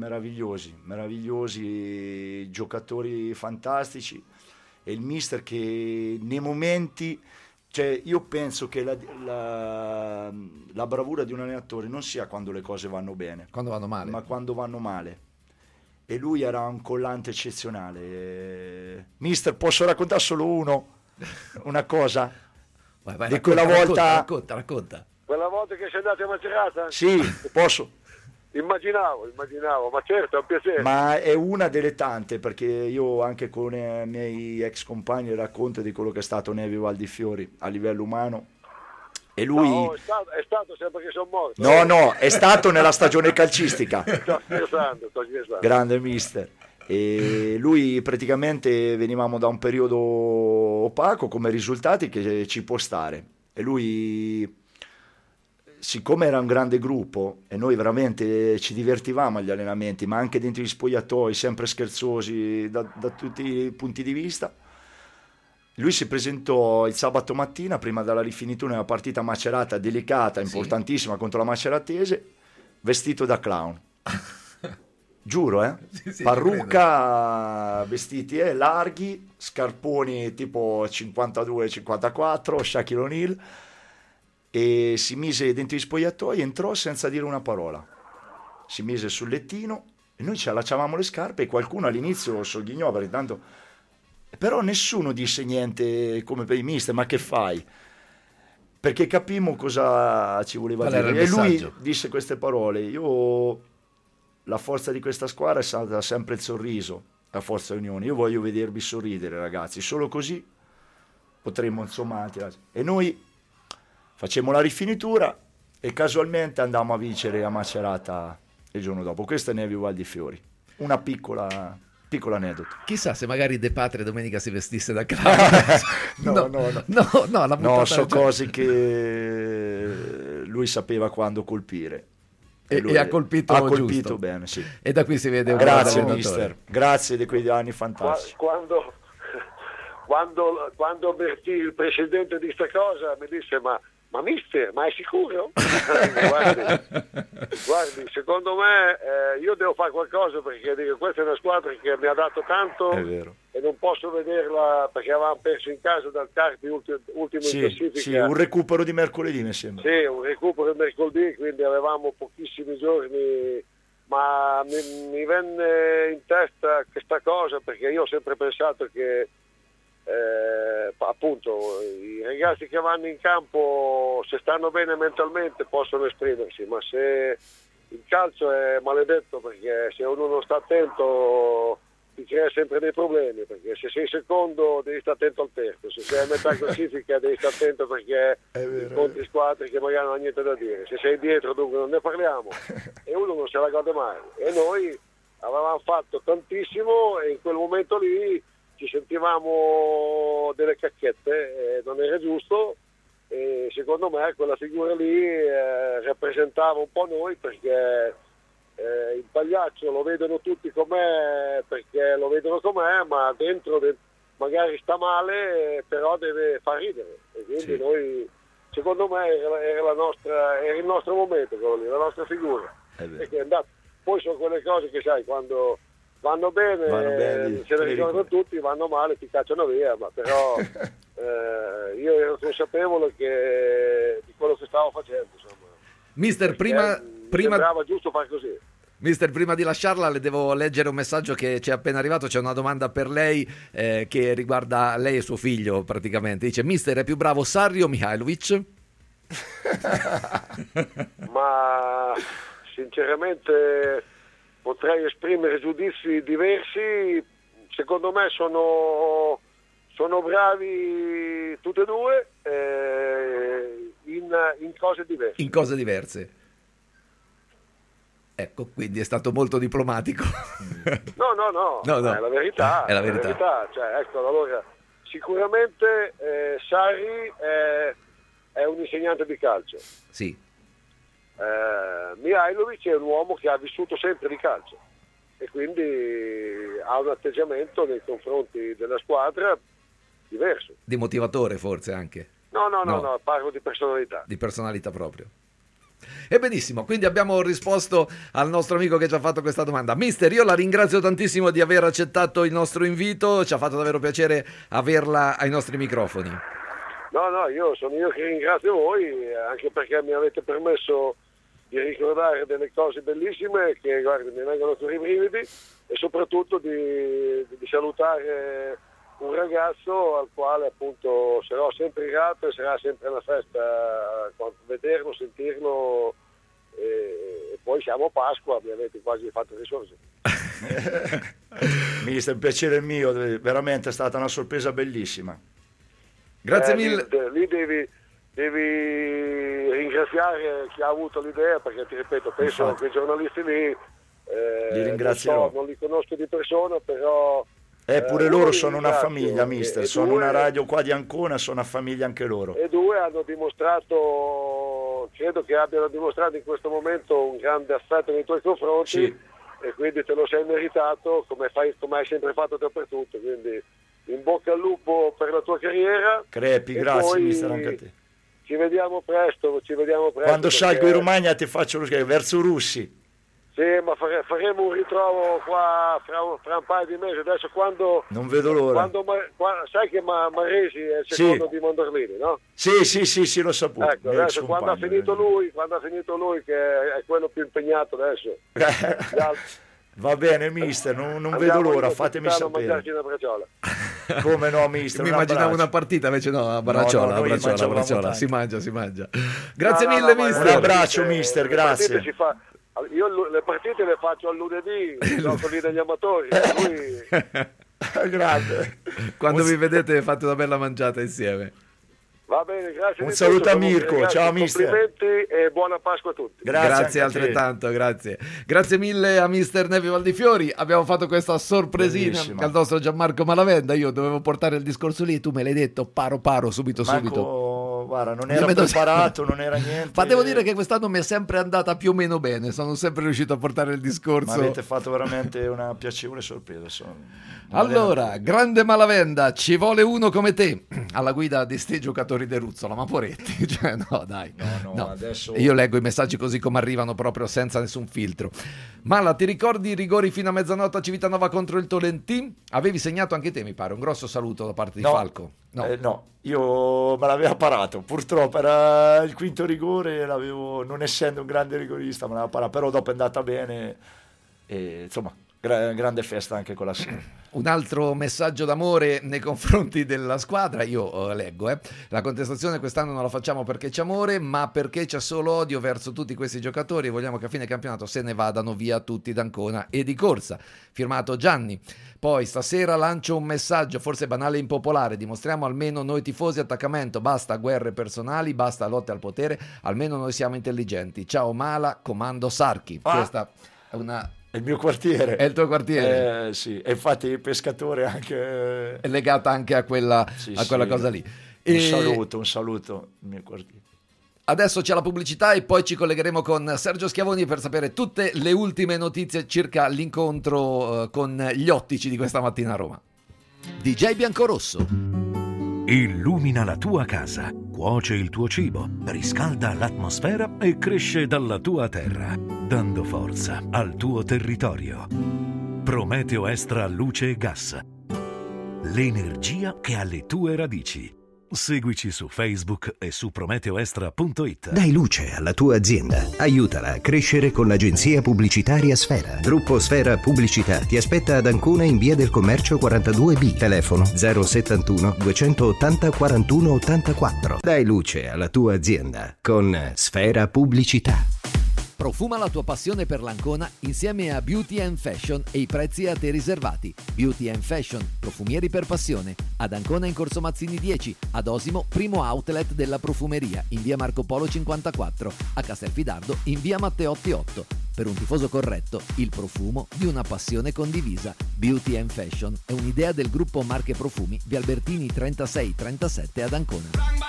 meravigliosi, giocatori fantastici, e il mister che nei momenti, cioè io penso che la bravura di un allenatore non sia quando le cose vanno bene, quando vanno male, ma quando vanno male. E lui era un collante eccezionale. Mister, posso raccontare solo una cosa? Vai, di quella volta. Racconta. Quella volta che sei andato a Macerata? Sì, posso. Immaginavo, ma certo, è un piacere. Ma è una delle tante, perché io anche con i miei ex compagni racconto di quello che è stato Nevio Valdifiori a livello umano. E lui... No, è stato sempre che sono morto. No, è stato nella stagione calcistica. Sto scherzando. Grande mister. E lui praticamente venivamo da un periodo opaco come risultati, che ci può stare. E lui, siccome era un grande gruppo e noi veramente ci divertivamo agli allenamenti, ma anche dentro gli spogliatoi, sempre scherzosi da tutti i punti di vista, lui si presentò il sabato mattina prima della rifinitura di una partita Macerata delicata, importantissima, contro la Maceratese, vestito da clown. Giuro, Sì, parrucca, vestiti larghi, scarponi tipo 52-54, Shaquille O'Neal, e si mise dentro gli spogliatoi, entrò senza dire una parola, si mise sul lettino e noi ci allacciavamo le scarpe, e qualcuno all'inizio sogghignò, perché tanto, però nessuno disse niente come per i mister, ma che fai? Perché capimmo cosa ci voleva dire, e lui disse queste parole: la forza di questa squadra è stata sempre il sorriso, la forza unione, io voglio vedervi sorridere, ragazzi, solo così potremmo insomma tirare. E noi facemmo la rifinitura e casualmente andammo a vincere a Macerata il giorno dopo. Questo è Nevio Valdifiori, una piccola aneddoto. Chissà se magari De Patria domenica si vestisse da clown. No, so cose che lui sapeva quando colpire. E ha colpito giusto. Bene, sì. E da qui si vede un grazie grande mister, grazie di quegli anni fantastici. Quando avvertì il presidente di sta cosa mi disse ma mister, ma è sicuro? guardi, secondo me io devo fare qualcosa, perché dico, questa è una squadra che mi ha dato tanto, è vero, e non posso vederla, perché avevamo perso in casa dal Carpi ultimo in classifica. Sì, un recupero di mercoledì mi sembra. Sì, un recupero di mercoledì, quindi avevamo pochissimi giorni, ma mi venne in testa questa cosa, perché io ho sempre pensato che appunto i ragazzi che vanno in campo, se stanno bene mentalmente, possono esprimersi, ma se il calcio è maledetto, perché se uno non sta attento ti crea sempre dei problemi, perché se sei secondo devi stare attento al terzo, se sei a metà classifica devi stare attento, perché incontri squadre che magari non hanno niente da dire, se sei dietro dunque non ne parliamo e uno non se la gode mai. E noi avevamo fatto tantissimo e in quel momento lì ci sentivamo delle cacchette, non era giusto, e secondo me quella figura lì rappresentava un po' noi, perché il pagliaccio lo vedono tutti com'è, perché lo vedono com'è, ma dentro magari sta male, però deve far ridere, e quindi noi, secondo me era il nostro momento, quello lì, la nostra figura, perché è andato. Poi sono quelle cose che sai, quando vanno bene se ne ricordano tutti, vanno male ti cacciano via, ma però io ero consapevole di quello che stavo facendo, insomma. Mister, prima sembrava giusto fare così. Mister, prima di lasciarla le devo leggere un messaggio che ci è appena arrivato. C'è una domanda per lei che riguarda lei e suo figlio praticamente. Dice: Mister, è più bravo Sarri o Mihajlovic? Ma sinceramente potrei esprimere giudizi diversi. Secondo me sono bravi tutti e due in cose diverse. In cose diverse. Ecco, quindi è stato molto diplomatico. No, è la verità. È la verità. Cioè, ecco, allora, sicuramente Sarri è un insegnante di calcio. Sì. Mihajlovic è un uomo che ha vissuto sempre di calcio e quindi ha un atteggiamento nei confronti della squadra diverso. Di motivatore forse anche. No, parlo di personalità. Di personalità proprio. E benissimo, quindi abbiamo risposto al nostro amico che ci ha fatto questa domanda. Mister, io la ringrazio tantissimo di aver accettato il nostro invito, ci ha fatto davvero piacere averla ai nostri microfoni. No, sono io che ringrazio voi, anche perché mi avete permesso di ricordare delle cose bellissime che, guarda, mi vengono fuori i brividi, e soprattutto di salutare un ragazzo al quale appunto sarò sempre grato e sarà sempre una festa vederlo, sentirlo, e poi siamo a Pasqua, mi avete quasi fatto risorgere. Mister, il piacere è mio, veramente è stata una sorpresa bellissima. Grazie mille. Lì devi ringraziare chi ha avuto l'idea, perché ti ripeto, penso che quei giornalisti lì li ringrazierò. non li conosco di persona, però pure loro sono una famiglia, mister, sono una radio qua di Ancona, sono una famiglia anche loro. E due hanno dimostrato, credo che abbiano dimostrato in questo momento un grande affetto nei tuoi confronti, sì. E quindi te lo sei meritato, come hai sempre fatto dappertutto, quindi in bocca al lupo per la tua carriera. Crepi, grazie mister, anche a te. Ci vediamo presto. Quando salgo in Romagna ti faccio lo scherzo, verso Russi. Sì, ma faremo un ritrovo qua fra un paio di mesi. Adesso quando... Non vedo l'ora. Sai che Maresi è il secondo di Mondorlini, no? Sì, l'ho saputo. Ecco, adesso quando ha finito lui, che è quello più impegnato adesso. Va bene, mister, non vedo l'ora, fatemi sapere. Una braciola. Come no, mister? Mi immaginavo una partita, invece no, a braciola, no, braciola. Si mangia. Grazie mille, mister. Un abbraccio, mister, grazie. Io le partite le faccio al lunedì, gioco lì degli amatori, grande. Quando vi vedete fate una bella mangiata insieme. Va bene, grazie. Un saluto a Mirko, ragazzi, ciao mister. Complimenti e buona Pasqua a tutti. Grazie altrettanto, grazie. Grazie mille a mister Nevi Valdifiori. Abbiamo fatto questa sorpresina al nostro Gianmarco Malavenda. Io dovevo portare il discorso lì e tu me l'hai detto paro subito. Guarda, non era preparato, non era niente. Ma devo dire che quest'anno mi è sempre andata più o meno bene, sono sempre riuscito a portare il discorso. Ma avete fatto veramente una piacevole sorpresa. Allora, grande Malavenda, ci vuole uno come te alla guida di sti giocatori de Ruzzola, ma poretti, cioè no dai. No. Adesso... Io leggo i messaggi così come arrivano, proprio senza nessun filtro. Mala, ti ricordi i rigori fino a mezzanotte a Civitanova contro il Tolentin? Avevi segnato anche te, mi pare, un grosso saluto da parte di Falco. No, io me l'aveva parato, purtroppo era il quinto rigore, non essendo un grande rigorista me l'aveva parato, però dopo è andata bene e insomma grande festa anche con la sera. Un altro messaggio d'amore nei confronti della squadra, io leggo, la contestazione quest'anno non la facciamo perché c'è amore, ma perché c'è solo odio verso tutti questi giocatori e vogliamo che a fine campionato se ne vadano via tutti d'Ancona e di corsa. Firmato Gianni. Poi stasera lancio un messaggio, forse banale e impopolare, dimostriamo almeno noi tifosi attaccamento, basta guerre personali, basta lotte al potere, almeno noi siamo intelligenti. Ciao Mala, comando Sarchi. Questa è una... È il mio quartiere. È il tuo quartiere? Sì, e infatti il pescatore anche... È legata anche a quella cosa lì. Un saluto il mio quartiere. Adesso c'è la pubblicità e poi ci collegheremo con Sergio Schiavoni per sapere tutte le ultime notizie circa l'incontro con gli ottici di questa mattina a Roma. DJ Biancorosso. Illumina la tua casa, cuoce il tuo cibo, riscalda l'atmosfera e cresce dalla tua terra, dando forza al tuo territorio. Prometeo Extra Luce e Gas. L'energia che ha le tue radici. Seguici su Facebook e su prometeoextra.it. Dai luce alla tua azienda. Aiutala a crescere con l'agenzia pubblicitaria Sfera. Gruppo Sfera Pubblicità ti aspetta ad Ancona in via del Commercio 42B. Telefono 071 280 41 84. Dai luce alla tua azienda con Sfera Pubblicità. Profuma la tua passione per l'Ancona insieme a Beauty and Fashion e i prezzi a te riservati. Beauty and Fashion, profumieri per passione. Ad Ancona in Corso Mazzini 10, ad Osimo, primo outlet della profumeria, in via Marco Polo 54, a Castelfidardo in via Matteotti 8. Per un tifoso corretto, il profumo di una passione condivisa. Beauty and Fashion è un'idea del gruppo Marche Profumi di Albertini 3637 ad Ancona.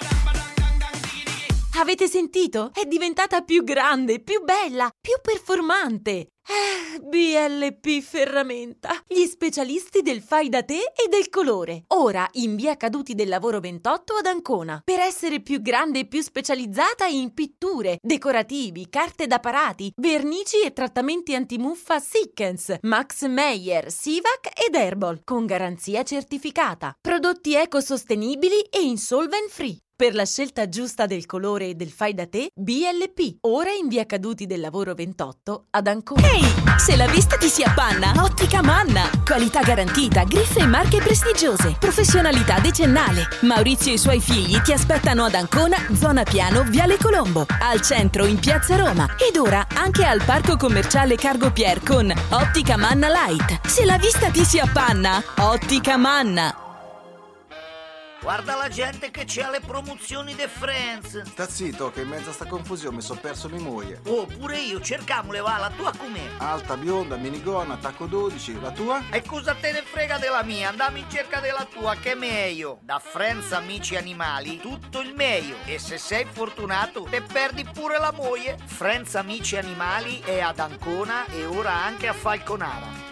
Avete sentito? È diventata più grande, più bella, più performante. BLP Ferramenta, gli specialisti del fai da te e del colore. Ora in via Caduti del Lavoro 28 ad Ancona. Per essere più grande e più specializzata in pitture, decorativi, carte da parati, vernici e trattamenti antimuffa Sikkens, Max Meyer, Sivac ed Herbal, con garanzia certificata. Prodotti ecosostenibili e insolvent free. Per la scelta giusta del colore e del fai da te, BLP. Ora in via Caduti del Lavoro 28 ad Ancona. Ehi, se la vista ti si appanna, Ottica Manna. Qualità garantita, griffe e marche prestigiose, professionalità decennale. Maurizio e i suoi figli ti aspettano ad Ancona, zona Piano, Viale Colombo, al centro in Piazza Roma ed ora anche al Parco Commerciale Cargo Pier con Ottica Manna Light. Se la vista ti si appanna, Ottica Manna. Guarda la gente che c'ha le promozioni de Friends. Sta zitto che in mezzo a sta confusione mi sono perso mia moglie. Oh, pure io, cercamole va, la tua com'è? Alta, bionda, minigonna, tacco 12, la tua? E cosa te ne frega della mia? Andiamo in cerca della tua, che è meglio. Da Friends Amici Animali, tutto il meglio. E se sei fortunato, te perdi pure la moglie. Friends Amici Animali è ad Ancona e ora anche a Falconara.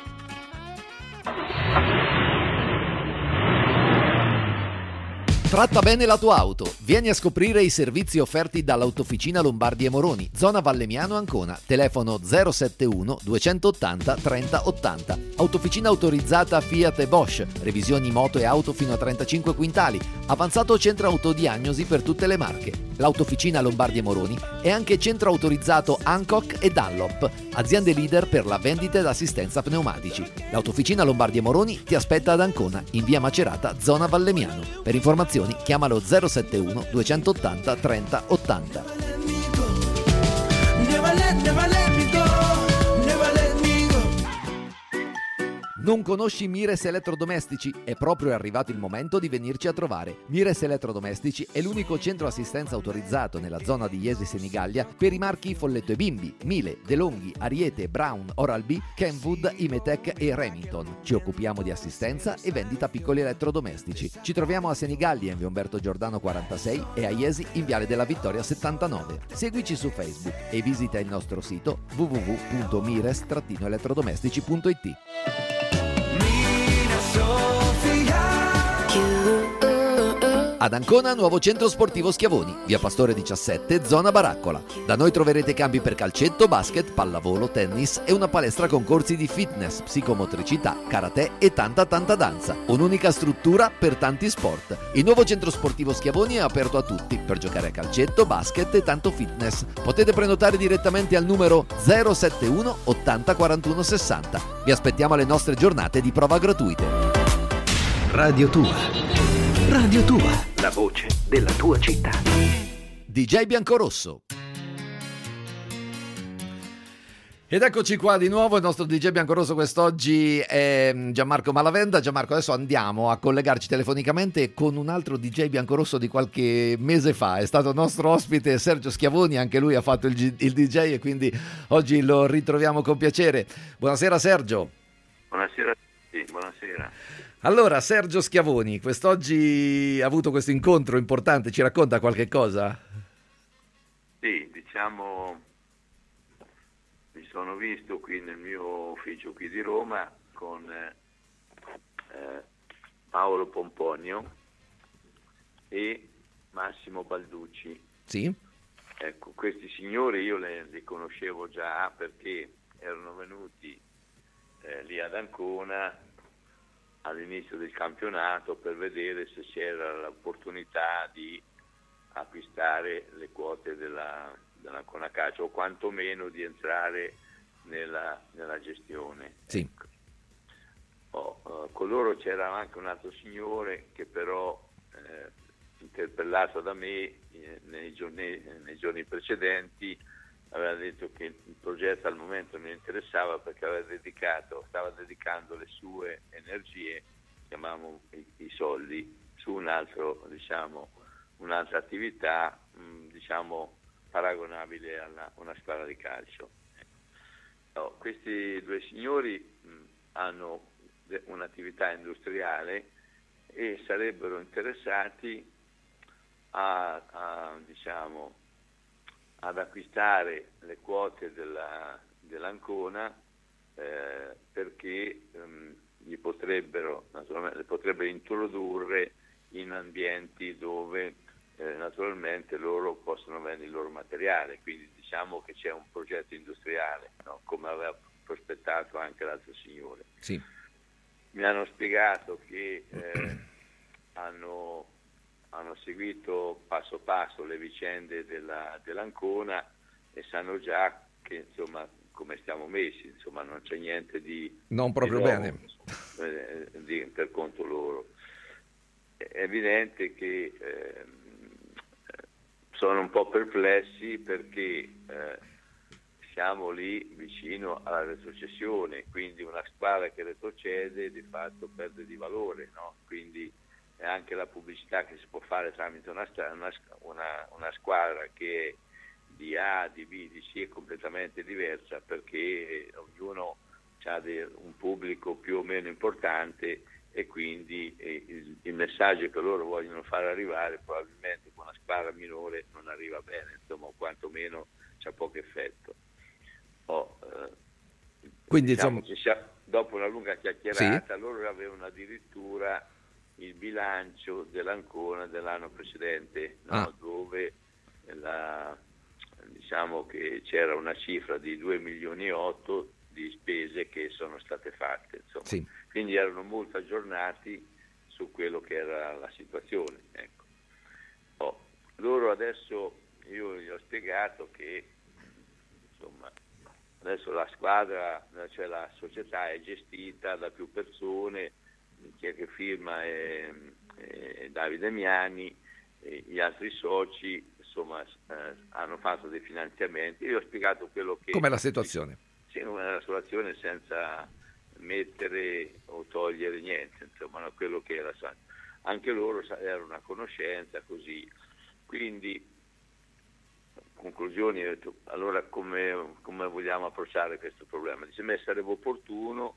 Tratta bene la tua auto. Vieni a scoprire i servizi offerti dall'Autofficina Lombardi e Moroni, zona Vallemmiano Ancona. Telefono 071 280 30 80. Autofficina autorizzata Fiat e Bosch. Revisioni moto e auto fino a 35 quintali. Avanzato centro autodiagnosi per tutte le marche. L'Autofficina Lombardi e Moroni è anche centro autorizzato Hancock e Dunlop, aziende leader per la vendita ed assistenza pneumatici. L'Autofficina Lombardi e Moroni ti aspetta ad Ancona, in via Macerata, zona Vallemmiano. Per informazioni chiamalo 071 280 30 80. Non conosci Mires Elettrodomestici? È proprio arrivato il momento di venirci a trovare. Mires Elettrodomestici è l'unico centro assistenza autorizzato nella zona di Jesi Senigallia per i marchi Folletto e Bimbi, Miele, DeLonghi, Ariete, Brown, Oral-B, Kenwood, Imetec e Remington. Ci occupiamo di assistenza e vendita piccoli elettrodomestici. Ci troviamo a Senigallia in via Umberto Giordano 46 e a Jesi in viale della Vittoria 79. Seguici su Facebook e visita il nostro sito www.mires-elettrodomestici.it. Ad Ancona, nuovo centro sportivo Schiavoni, via Pastore 17, zona Baraccola. Da noi troverete campi per calcetto, basket, pallavolo, tennis e una palestra con corsi di fitness, psicomotricità, karate e tanta danza. Un'unica struttura per tanti sport. Il nuovo centro sportivo Schiavoni è aperto a tutti per giocare a calcetto, basket e tanto fitness. Potete prenotare direttamente al numero 071 80 41 60. Vi aspettiamo alle nostre giornate di prova gratuite. Radio Tua. Radio Tua, la voce della tua città. DJ Biancorosso. Ed eccoci qua di nuovo, il nostro DJ Biancorosso quest'oggi è Gianmarco Malavenda. Gianmarco, adesso andiamo a collegarci telefonicamente con un altro DJ Biancorosso di qualche mese fa. È stato nostro ospite Sergio Schiavoni, anche lui ha fatto il DJ e quindi oggi lo ritroviamo con piacere. Buonasera Sergio. Buonasera a tutti, buonasera. Allora, Sergio Schiavoni, quest'oggi ha avuto questo incontro importante, ci racconta qualche cosa? Sì, diciamo, mi sono visto qui nel mio ufficio qui di Roma con Paolo Pomponio e Massimo Balducci. Sì. Ecco, questi signori io li conoscevo già perché erano venuti lì ad Ancona all'inizio del campionato per vedere se c'era l'opportunità di acquistare le quote dell'Ancona Calcio o quantomeno di entrare nella gestione. Sì. Con loro c'era anche un altro signore che però interpellato da me nei giorni precedenti aveva detto che il progetto al momento non interessava perché stava dedicando le sue energie, chiamiamo i soldi, su un altro, un'altra attività, paragonabile a una squadra di calcio. questi due signori hanno un'attività industriale e sarebbero interessati diciamo, ad acquistare le quote dell'Ancona perché le potrebbero introdurre in ambienti dove naturalmente loro possono vendere il loro materiale, quindi diciamo che c'è un progetto industriale, no? Come aveva prospettato anche l'altro signore. Sì. Mi hanno spiegato che hanno seguito passo passo le vicende dell'Ancona e sanno già che insomma come stiamo messi, insomma non c'è niente di non proprio di nuovo, bene per conto loro. È evidente che sono un po' perplessi perché siamo lì vicino alla retrocessione, quindi una squadra che retrocede di fatto perde di valore, no? Quindi anche la pubblicità che si può fare tramite una squadra che è di A, di B, di C è completamente diversa perché ognuno ha un pubblico più o meno importante e quindi il messaggio che loro vogliono far arrivare probabilmente con una squadra minore non arriva bene, insomma, o quantomeno c'ha poco effetto. Quindi diciamo, insomma, dopo una lunga chiacchierata sì, loro avevano addirittura il bilancio dell'Ancona dell'anno precedente, no? Dove diciamo che c'era una cifra di 2,8 milioni di spese che sono state fatte, insomma. Sì. Quindi erano molto aggiornati su quello che era la situazione, ecco. Loro adesso, io gli ho spiegato che insomma adesso la squadra, cioè la società è gestita da più persone, chi è che firma è Davide Miani, gli altri soci insomma hanno fatto dei finanziamenti. Io ho spiegato quello che... Com'è la situazione? Sì, com'è la situazione senza mettere o togliere niente, insomma, no, quello che era. Anche loro era una conoscenza così. Quindi, conclusioni, ho detto, allora come vogliamo approcciare questo problema? Dice, a me sarebbe opportuno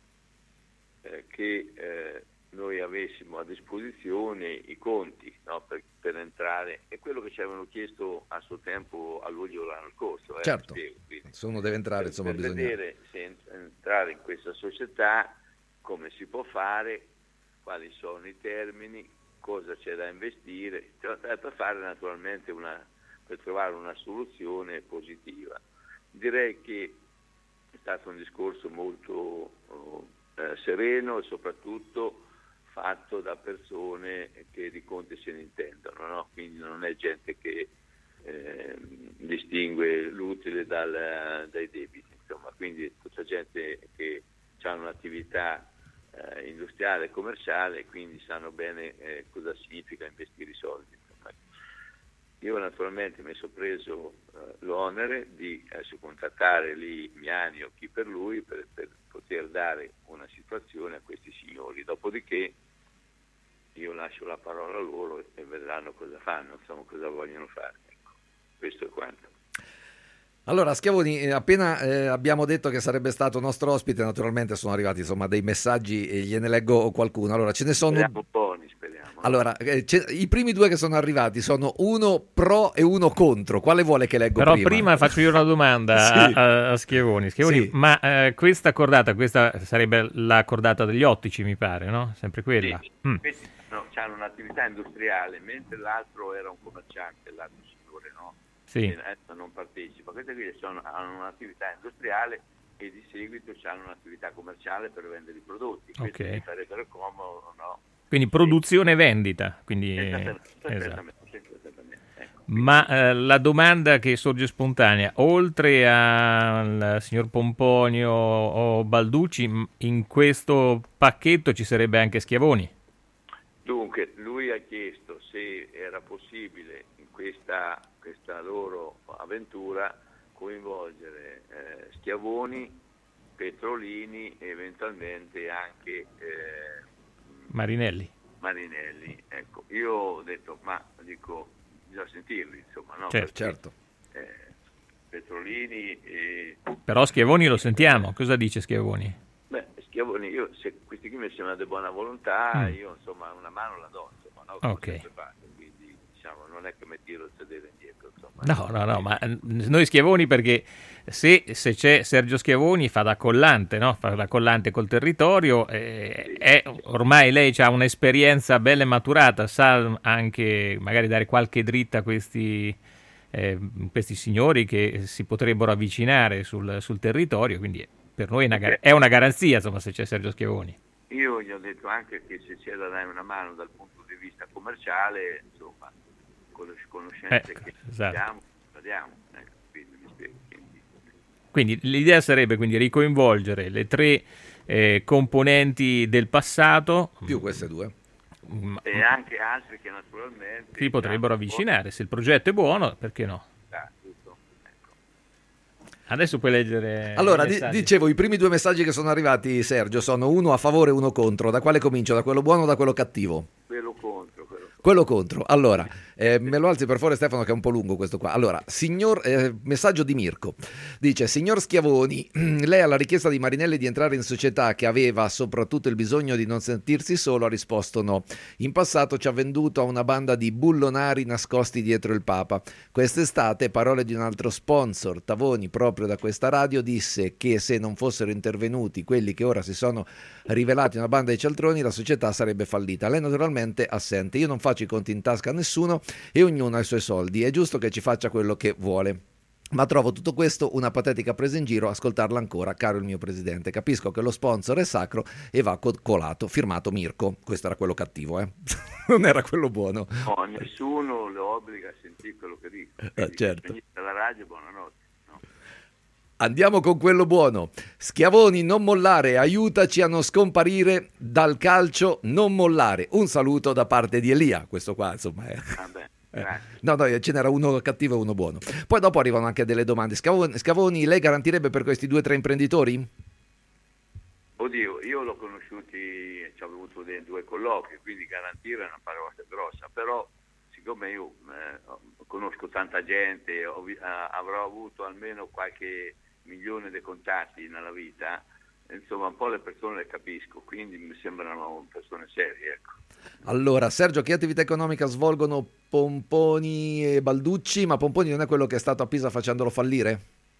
che noi avessimo a disposizione i conti, no, per entrare, è quello che ci avevano chiesto a suo tempo a luglio l'anno scorso. Certo, spiego, se uno deve entrare, insomma, per bisogna vedere se entrare in questa società, come si può fare, quali sono i termini, cosa c'è da investire, per fare naturalmente per trovare una soluzione positiva. Direi che è stato un discorso molto sereno e soprattutto fatto da persone che di conti se ne intendono, no? Quindi non è gente che distingue l'utile dai debiti, insomma, quindi tutta gente che ha un'attività industriale e commerciale e quindi sanno bene cosa significa investire i soldi. Insomma. Io naturalmente mi sono preso l'onere di contattare lì Miani o chi per lui per poter dare una situazione a questi signori, dopodiché io lascio la parola a loro e vedranno cosa fanno, insomma, cosa vogliono fare. Ecco, questo è quanto. Allora, Schiavoni, appena abbiamo detto che sarebbe stato nostro ospite, naturalmente sono arrivati insomma dei messaggi e gliene leggo qualcuno. Allora, ce ne sono... Speriamo buoni, speriamo. Allora, i primi due che sono arrivati sono uno pro e uno contro. Quale vuole che leggo Però prima? prima faccio io una domanda Sì. a Schiavoni. Schiavoni, Sì. ma questa cordata, questa sarebbe la cordata degli ottici, mi pare, no? Sempre quella. Sì, questi hanno un'attività industriale, mentre l'altro era un commerciante, l'altro signore, no? Sì. Adesso non partecipa. Queste qui hanno un'attività industriale e di seguito hanno un'attività commerciale per vendere i prodotti. Questo Ok. mi sarebbero comodo, no? Quindi produzione e vendita. Quindi, esatto. Esattamente. Ecco. Ma la domanda che sorge spontanea, oltre al signor Pomponio o Balducci, in questo pacchetto ci sarebbe anche Schiavoni? Dunque, lui ha chiesto se era possibile in questa loro avventura coinvolgere Schiavoni, Petrolini e eventualmente anche Marinelli. Ecco, io ho detto, bisogna sentirli, insomma, no? Certo. Petrolini e... Però Schiavoni lo sentiamo, cosa dice Schiavoni? Beh, Schiavoni, se questi qui mi sembrano di buona volontà, io insomma una mano la do, insomma, no? Come Ok. sempre fatto, quindi diciamo non è che mi tiro il sedere indietro, insomma. No, ma noi Schiavoni, perché se c'è Sergio Schiavoni fa da collante, no? Fa da collante col territorio, ormai lei ha un'esperienza bella e maturata, sa anche magari dare qualche dritta a questi signori che si potrebbero avvicinare sul territorio, quindi per noi è una garanzia, insomma, se c'è Sergio Schiavoni. Io gli ho detto anche che se c'è da dare una mano dal punto di vista commerciale, insomma, con le conoscenze che esatto. abbiamo, quindi mi spiego. Quindi l'idea sarebbe quindi ricoinvolgere le tre componenti del passato, più queste due, e anche altri che naturalmente si potrebbero avvicinare. Se il progetto è buono, perché no? Adesso puoi leggere. Allora, i messaggi. dicevo, i primi due messaggi che sono arrivati, Sergio, sono uno a favore e uno contro. Da quale comincio? Da quello buono o da quello cattivo? Quello contro. Quello contro. Allora, me lo alzi per favore, Stefano, che è un po' lungo questo qua. Allora, messaggio di Mirko. Dice: signor Schiavoni, lei alla richiesta di Marinelli di entrare in società, che aveva soprattutto il bisogno di non sentirsi solo, ha risposto no. In passato ci ha venduto a una banda di bullonari nascosti dietro il Papa. Quest'estate, parole di un altro sponsor, Tavoni, proprio da questa radio, disse che se non fossero intervenuti quelli che ora si sono rivelati una banda di cialtroni, la società sarebbe fallita. Lei naturalmente assente. Io non faccio i conti in tasca a nessuno e ognuno ha i suoi soldi, è giusto che ci faccia quello che vuole, ma trovo tutto questo una patetica presa in giro. Ascoltarla ancora, caro il mio presidente. Capisco che lo sponsor è sacro e va colato. Firmato Mirko. Questo era quello cattivo, non era quello buono. No, nessuno lo obbliga a sentire quello che dico. Certo. Finita la radio, buonanotte. Andiamo con quello buono. Schiavoni, non mollare, aiutaci a non scomparire dal calcio, non mollare. Un saluto da parte di Elia. Questo qua, insomma, è... No, ce n'era uno cattivo e uno buono. Poi dopo arrivano anche delle domande. Scavoni, lei garantirebbe per questi 2 o 3 imprenditori? Oddio, io l'ho conosciuti, ci ho avuto 2 colloqui, quindi garantire è una parola grossa, però siccome io conosco tanta gente, avrò avuto almeno qualche milione di contatti nella vita, insomma un po' le persone le capisco, quindi mi sembrano persone serie, ecco. Allora, Sergio, che attività economica svolgono Pomponi e Balducci? Ma Pomponi non è quello che è stato a Pisa facendolo fallire?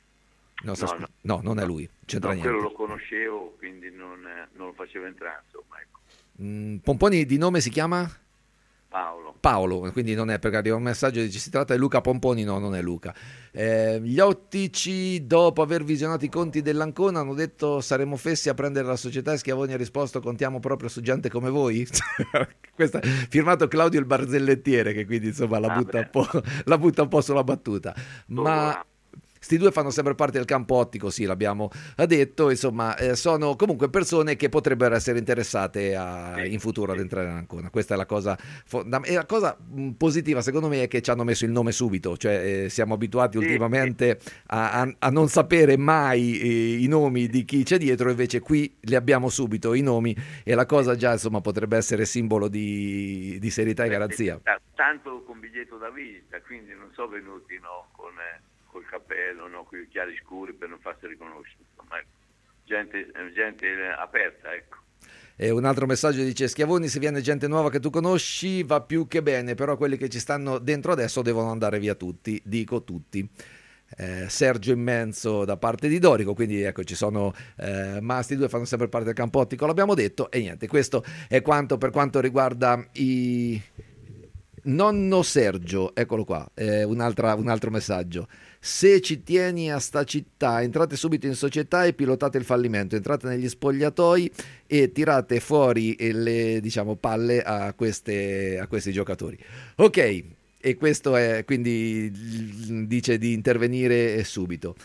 No, non è lui, c'entra niente. Quello lo conoscevo, quindi non lo facevo entrare, insomma, ecco. Pomponi di nome si chiama? Paolo, quindi non è, perché arriva un messaggio che dice si tratta di Luca Pomponi, no, non è Luca. Gli ottici, dopo aver visionato i conti dell'Ancona, hanno detto saremo fessi a prendere la società, e Schiavoni ha risposto contiamo proprio su gente come voi. Questa, firmato Claudio il Barzellettiere, che quindi insomma la butta un po' sulla battuta. Ma sti due fanno sempre parte del campo ottico, sì, l'abbiamo detto, insomma, sono comunque persone che potrebbero essere interessate in futuro ad entrare in Ancona. Questa è la cosa, e la cosa positiva secondo me è che ci hanno messo il nome subito, cioè siamo abituati ultimamente a non sapere mai i nomi di chi c'è dietro, invece qui li abbiamo subito i nomi, e la cosa già insomma potrebbe essere simbolo di serietà e garanzia. Tanto con biglietto da visita, quindi non sono venuti col cappello, con gli occhiali scuri per non farsi riconoscere, insomma, gente aperta, ecco. E un altro messaggio dice: Schiavoni, se viene gente nuova che tu conosci va più che bene, però quelli che ci stanno dentro adesso devono andare via tutti, dico tutti. Sergio immenso da parte di Dorico, quindi ecco ci sono ma sti due fanno sempre parte del campo ottico, l'abbiamo detto, e niente, questo è quanto per quanto riguarda i nonno Sergio. Eccolo qua, un altro messaggio: se ci tieni a sta città, entrate subito in società e pilotate il fallimento, entrate negli spogliatoi e tirate fuori le palle a questi giocatori. Ok, e questo è, quindi dice di intervenire subito,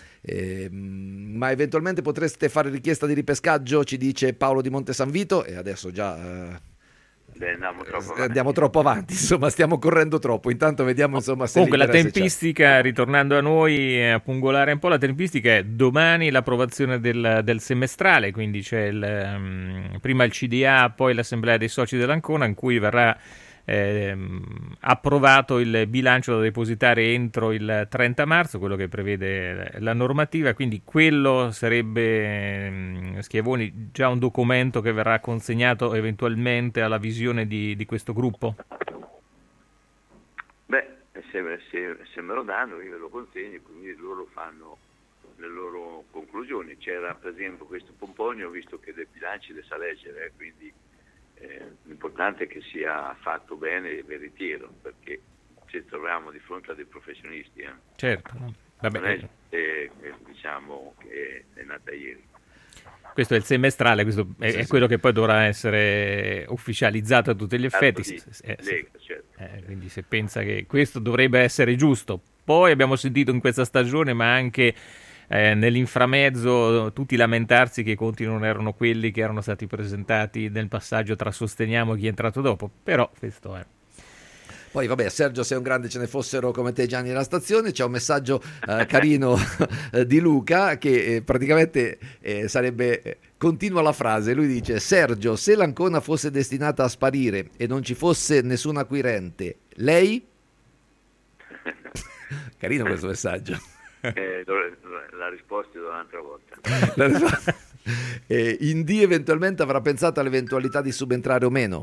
ma eventualmente potreste fare richiesta di ripescaggio, ci dice Paolo di Monte San Vito, e adesso già andiamo troppo avanti, insomma stiamo correndo troppo. Intanto vediamo insomma se comunque la tempistica, ritornando a noi a pungolare un po', la tempistica è domani l'approvazione del semestrale, quindi c'è prima il CDA, poi l'assemblea dei soci dell'Ancona, in cui verrà approvato il bilancio da depositare entro il 30 marzo, quello che prevede la normativa, quindi quello sarebbe, Schiavoni, già un documento che verrà consegnato eventualmente alla visione di questo gruppo? Beh, se me lo danno io lo consegno, quindi loro fanno le loro conclusioni. C'era per esempio questo Pomponio, ho visto che dei bilanci le sa leggere, quindi l'importante è che sia fatto bene e veritiero, perché ci troviamo di fronte a dei professionisti. Certo. Vabbè. Non è diciamo che è nata ieri. Questo è il semestrale, questo è quello che poi dovrà essere ufficializzato a tutti gli effetti. Quindi se pensa che questo dovrebbe essere giusto. Poi abbiamo sentito in questa stagione, ma anche nell'inframezzo, tutti lamentarsi che i conti non erano quelli che erano stati presentati nel passaggio tra Sosteniamo e chi è entrato dopo. Però questo è... Poi vabbè, Sergio, sei un grande, ce ne fossero come te Gianni nella stazione. C'è un messaggio carino di Luca che praticamente sarebbe, continua la frase, lui dice: Sergio, se l'Ancona fosse destinata a sparire e non ci fosse nessun acquirente, lei? Carino questo messaggio. La risposta è un'altra volta. Indie eventualmente avrà pensato all'eventualità di subentrare o meno?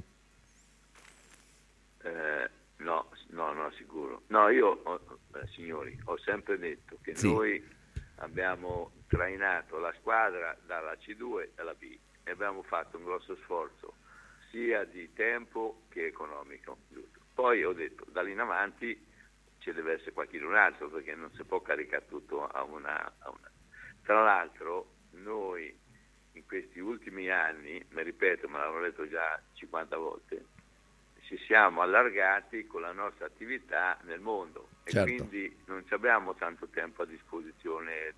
No, sicuro. No, io, signori, ho sempre detto che noi abbiamo trainato la squadra dalla C2 alla B e abbiamo fatto un grosso sforzo sia di tempo che economico. Giusto. Poi ho detto, da lì in avanti ci deve essere qualcuno altro, perché non si può caricare tutto a una. Tra l'altro noi in questi ultimi anni, mi ripeto, me l'avrò detto già 50 volte, ci siamo allargati con la nostra attività nel mondo e quindi non abbiamo tanto tempo a disposizione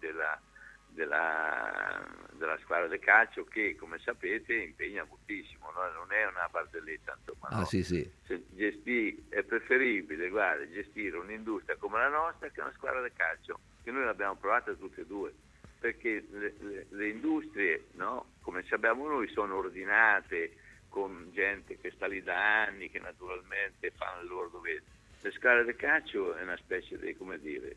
della squadra del calcio, che come sapete impegna moltissimo, no? Non è una barzelletta, insomma. È preferibile, guarda, gestire un'industria come la nostra che una squadra del calcio, che noi l'abbiamo provata tutte e due, perché le industrie, no, come abbiamo noi, sono ordinate con gente che sta lì da anni, che naturalmente fanno il loro dovere. Le squadre del calcio è una specie di, come dire,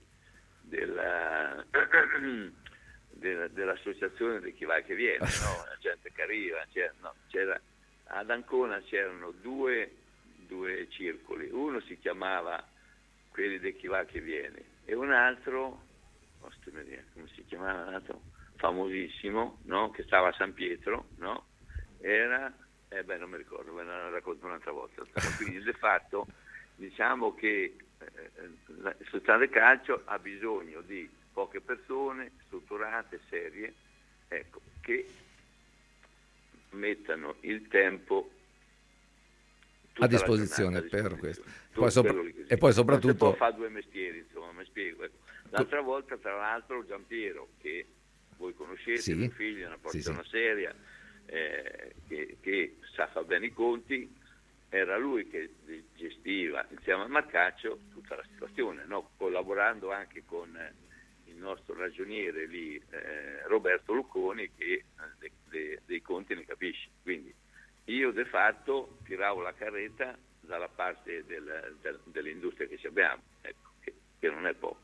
dell'associazione di chi va e che viene, no? La gente che arriva, ad Ancona c'erano due circoli, uno si chiamava quelli di chi va e che viene e un altro, come si chiamava, un altro famosissimo, no? Che stava a San Pietro, no? Era non mi ricordo, ve la racconto un'altra volta. Quindi di fatto diciamo che la società del calcio ha bisogno di poche persone strutturate, serie, ecco, che mettano il tempo a disposizione per questo. E poi soprattutto non si può fare due mestieri, insomma, mi spiego. L'altra volta, tra l'altro, Giampiero, che voi conoscete, mio figlio, è una persona seria, che sa fare bene i conti, era lui che gestiva insieme al Marcaccio tutta la situazione, no? Collaborando anche con il nostro ragioniere lì, Roberto Lucconi, che dei conti ne capisce. Quindi io de fatto tiravo la carretta dalla parte dell'industria che ci abbiamo, ecco, che non è poco.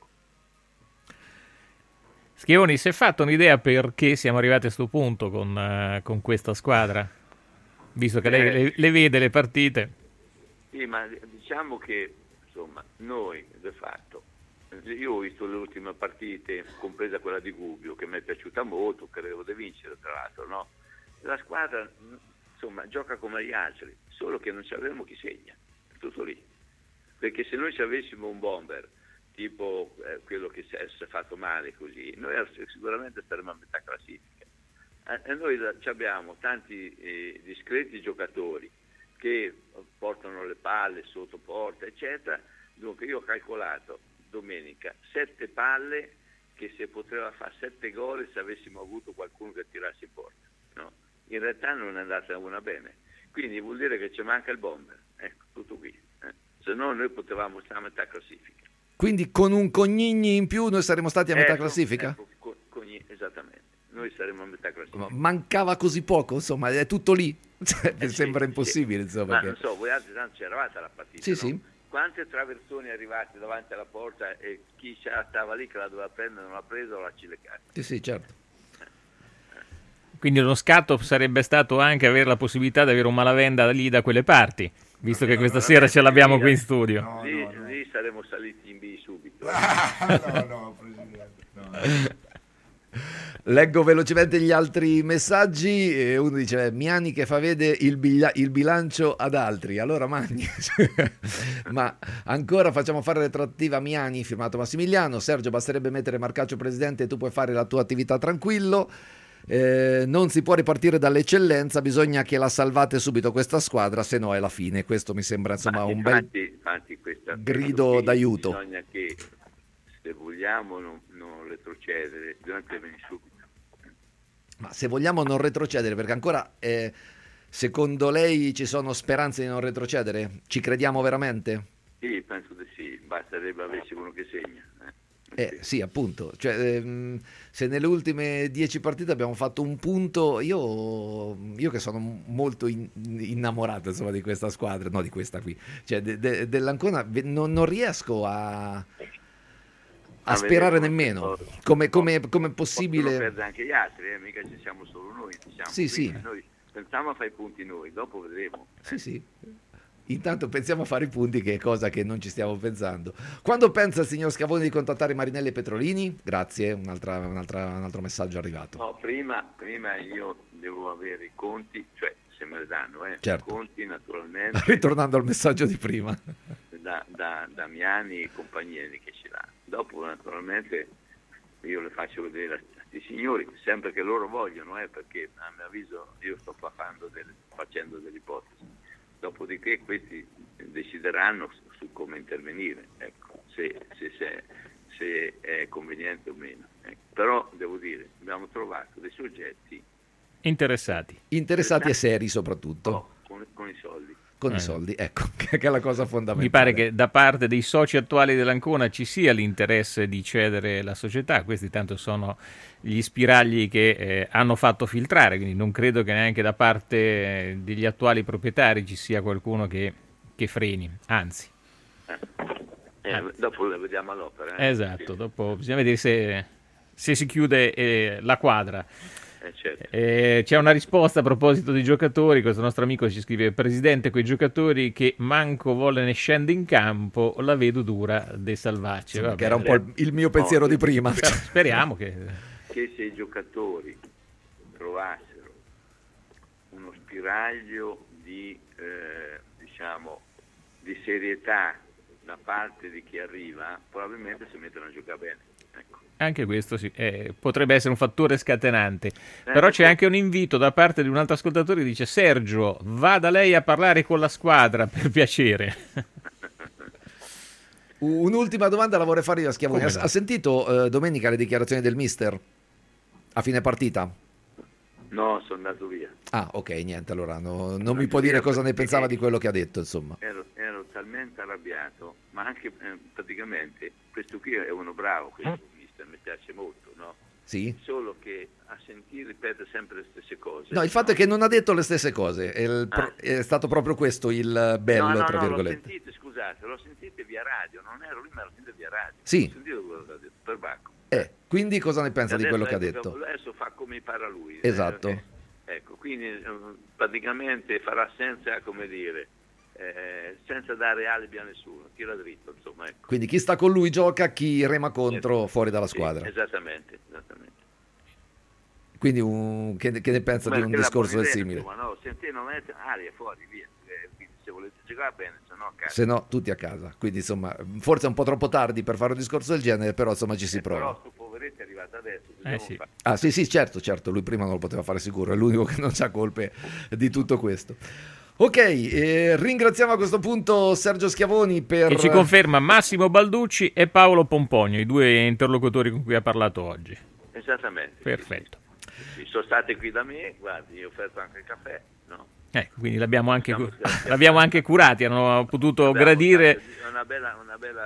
Schiavoni, si è fatto un'idea perché siamo arrivati a questo punto con questa squadra? Visto che lei le vede le partite. Sì, ma diciamo che insomma noi de fatto, io ho visto le ultime partite, compresa quella di Gubbio, che mi è piaciuta molto, credevo di vincere tra l'altro, no? La squadra insomma gioca come gli altri, solo che non sapevamo chi segna, è tutto lì. Perché se noi ci avessimo un bomber tipo quello che si è fatto male così, noi sicuramente staremo a metà classifica. E noi abbiamo tanti discreti giocatori che portano le palle sotto porta, eccetera. Dunque io ho calcolato domenica 7 palle che si poteva fare 7 gol se avessimo avuto qualcuno che tirasse in porta, no? In realtà non è andata una bene, quindi vuol dire che ci manca il bomber, ecco, tutto qui, se no noi potevamo stare a metà classifica. Quindi con un Cognigni in più noi saremmo stati a metà classifica? Esattamente, noi saremmo a metà classifica. Mancava così poco, insomma, è tutto lì? Sembra impossibile, insomma. Ma Che... non so, voi altri tanto c'eravate alla partita, Sì, no? sì. Quante traversoni arrivate davanti alla porta e chi stava lì che la doveva prendere non l'ha preso o l'ha cilecata? Sì, certo. Quindi uno scatto sarebbe stato anche avere la possibilità di avere un Malavenda lì da quelle parti, visto che questa sera ce l'abbiamo qui in studio. Lì saremmo saliti in B subito. No, Presidente. No. Leggo velocemente gli altri messaggi. Uno dice: Miani che fa vedere il bilancio ad altri. Allora Magni. Ma ancora facciamo fare retroattiva Miani, firmato Massimiliano. Sergio, basterebbe mettere Marcaccio presidente e tu puoi fare la tua attività tranquillo. Non si può ripartire dall'eccellenza, bisogna che la salvate subito questa squadra, se no è la fine. Questo mi sembra insomma un bel grido d'aiuto. Bisogna che, se vogliamo non retrocedere, bisogna intervenire subito. Ma se vogliamo non retrocedere, perché ancora secondo lei ci sono speranze di non retrocedere? Ci crediamo veramente? Sì, penso di sì, basterebbe averci uno che segna. Sì, appunto, cioè, se nelle ultime 10 partite abbiamo fatto un punto, io che sono molto innamorato insomma di questa squadra, no di questa qui, cioè dell'Ancona, non riesco a sperare nemmeno come è possibile. Perde anche gli altri, mica ci siamo solo noi, diciamo. Sì. Noi pensiamo a fare i punti noi, dopo vedremo. Sì. Intanto pensiamo a fare i punti, che è cosa che non ci stiamo pensando. Quando pensa il signor Schiavoni di contattare Marinelli e Petrolini? Grazie, un altro messaggio arrivato. No, prima io devo avere i conti, cioè se me le danno, certo. I conti naturalmente. Ritornando al messaggio di prima. Da Miani e compagnia che ce l'ha. Dopo naturalmente io le faccio vedere a questi signori, sempre che loro vogliono, perché a mio avviso io sto facendo delle ipotesi. Dopodiché questi decideranno su come intervenire, ecco, se è conveniente o meno. Però devo dire, abbiamo trovato dei soggetti interessati e seri soprattutto. Con i soldi. Con i soldi, ecco, che è la cosa fondamentale. Mi pare che da parte dei soci attuali dell'Ancona ci sia l'interesse di cedere la società. Questi tanto sono gli spiragli che hanno fatto filtrare, quindi non credo che neanche da parte degli attuali proprietari ci sia qualcuno che freni, anzi. Dopo le vediamo all'opera. Esatto, dopo bisogna vedere se si chiude la quadra. Certo. C'è una risposta a proposito di giocatori. Questo nostro amico ci scrive: Presidente, quei giocatori che manco volle ne scende in campo, la vedo dura dei Salvacci. Che era un po' il mio pensiero di prima. Speriamo che se i giocatori trovassero uno spiraglio di serietà da parte di chi arriva, probabilmente si mettono a giocare bene. Ecco. Anche questo sì, potrebbe essere un fattore scatenante. Però c'è anche un invito da parte di un altro ascoltatore che dice: Sergio, vada lei a parlare con la squadra, per piacere. Un'ultima domanda la vorrei fare io a Schiavoni. Ha sentito domenica le dichiarazioni del mister a fine partita? No, sono andato via. Ah, ok, niente, allora non mi può dire cosa ne pensava di quello che ha detto, insomma. Ero talmente arrabbiato, ma anche praticamente questo qui è uno bravo, questo mister, mi piace molto, no? Sì. Solo che a sentire ripete sempre le stesse cose. No, il fatto è che non ha detto le stesse cose, è stato proprio questo il bello, tra virgolette. L'ho sentito via radio, non ero lì, ma l'ho sentito via radio. Sì. Ho sentito quello che ha detto, per Bacco. Quindi cosa ne pensa di quello che ha detto? Adesso fa come pare lui. Esatto. Ecco, quindi praticamente farà senza, come dire, senza dare alibi a nessuno, tira dritto, insomma. Ecco. Quindi chi sta con lui gioca, chi rema contro fuori dalla squadra. Sì, esattamente. Quindi che ne pensa di un discorso del simile? Ma no, sentire non è aria fuori, via. Quindi se volete giocare bene, se no a casa. Se no, tutti a casa. Quindi insomma, forse è un po' troppo tardi per fare un discorso del genere, però insomma ci si prova. Però sto poveretto è arrivato adesso. Sì. Ah sì, certo, lui prima non lo poteva fare sicuro, è l'unico che non c'ha colpe di tutto questo. Ok, ringraziamo a questo punto Sergio Schiavoni per... Che ci conferma Massimo Balducci e Paolo Pomponio, i due interlocutori con cui ha parlato oggi. Esattamente. Perfetto. Sì. Sono state qui da me, guardi, io ho offerto anche il caffè, no? Quindi l'abbiamo anche curati, hanno potuto gradire una bella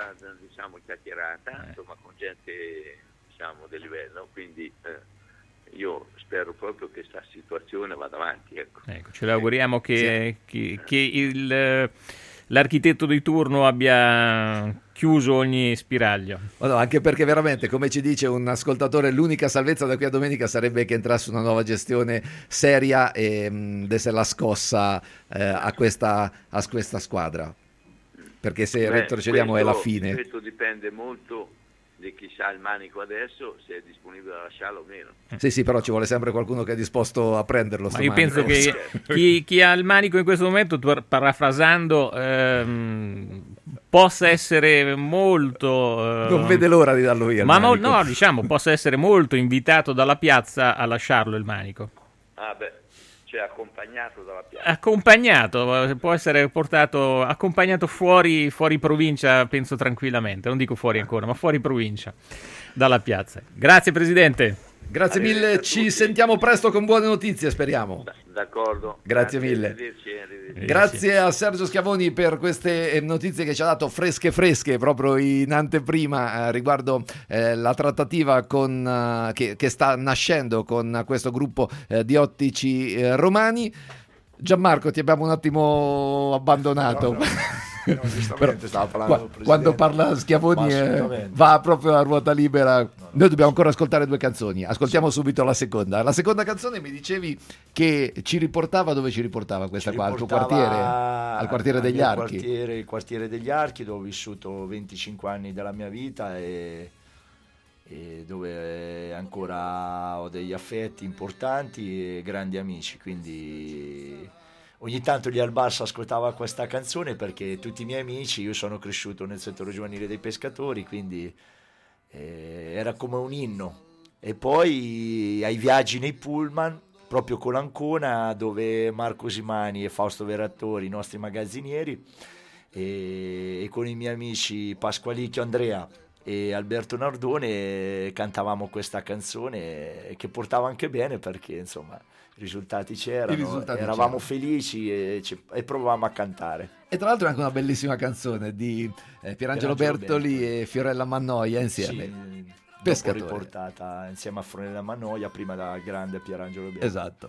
diciamo chiacchierata, insomma, con gente diciamo di livello, quindi io spero proprio che questa situazione vada avanti. Ecco, ce l'auguriamo che l'architetto di turno abbia chiuso ogni spiraglio. No, anche perché veramente, come ci dice un ascoltatore, l'unica salvezza da qui a domenica sarebbe che entrasse una nuova gestione seria e desse la scossa a questa squadra, perché se retrocediamo è la fine. Questo dipende molto di chi sa il manico adesso, se è disponibile a lasciarlo o meno. Sì, però ci vuole sempre qualcuno che è disposto a prenderlo. Ma io penso che chi ha il manico in questo momento, parafrasando, possa essere molto... non vede l'ora di darlo via. No, diciamo, possa essere molto invitato dalla piazza a lasciarlo il manico. Ah beh, cioè accompagnato dalla piazza. Accompagnato, può essere portato, accompagnato fuori provincia, penso tranquillamente, non dico fuori ancora, ma fuori provincia, dalla piazza. Grazie Presidente. Grazie mille, ci sentiamo presto con buone notizie, speriamo. D'accordo. Grazie mille. Arrivederci. Grazie a Sergio Schiavoni per queste notizie che ci ha dato fresche proprio in anteprima riguardo la trattativa che sta nascendo con questo gruppo di ottici romani. Gianmarco, ti abbiamo un attimo abbandonato. No, giustamente stava parlando quando parla Schiavoni va proprio a ruota libera. Noi dobbiamo ancora ascoltare 2 canzoni. Ascoltiamo subito la seconda. La seconda canzone mi dicevi che ci riportava, dove ci riportava questa qua? Al tuo quartiere? Al quartiere degli Archi? Il quartiere degli Archi, dove ho vissuto 25 anni della mia vita e dove ancora ho degli affetti importanti e grandi amici, quindi ogni tanto lì al bar si ascoltava questa canzone, perché tutti i miei amici, io sono cresciuto nel settore giovanile dei pescatori, quindi era come un inno. E poi ai viaggi nei pullman, proprio con l'Ancona, dove Marco Simani e Fausto Verrattori, i nostri magazzinieri, e con i miei amici Pasqualicchio, Andrea e Alberto Nardone cantavamo questa canzone, che portava anche bene, perché insomma i risultati c'erano, eravamo felici e provavamo a cantare. E tra l'altro è anche una bellissima canzone di Pierangelo Bertoli e Fiorella Mannoia insieme. Sì, Pescatore. Dopo riportata insieme a Fiorella Mannoia, prima da grande Pierangelo Bertoli. Esatto.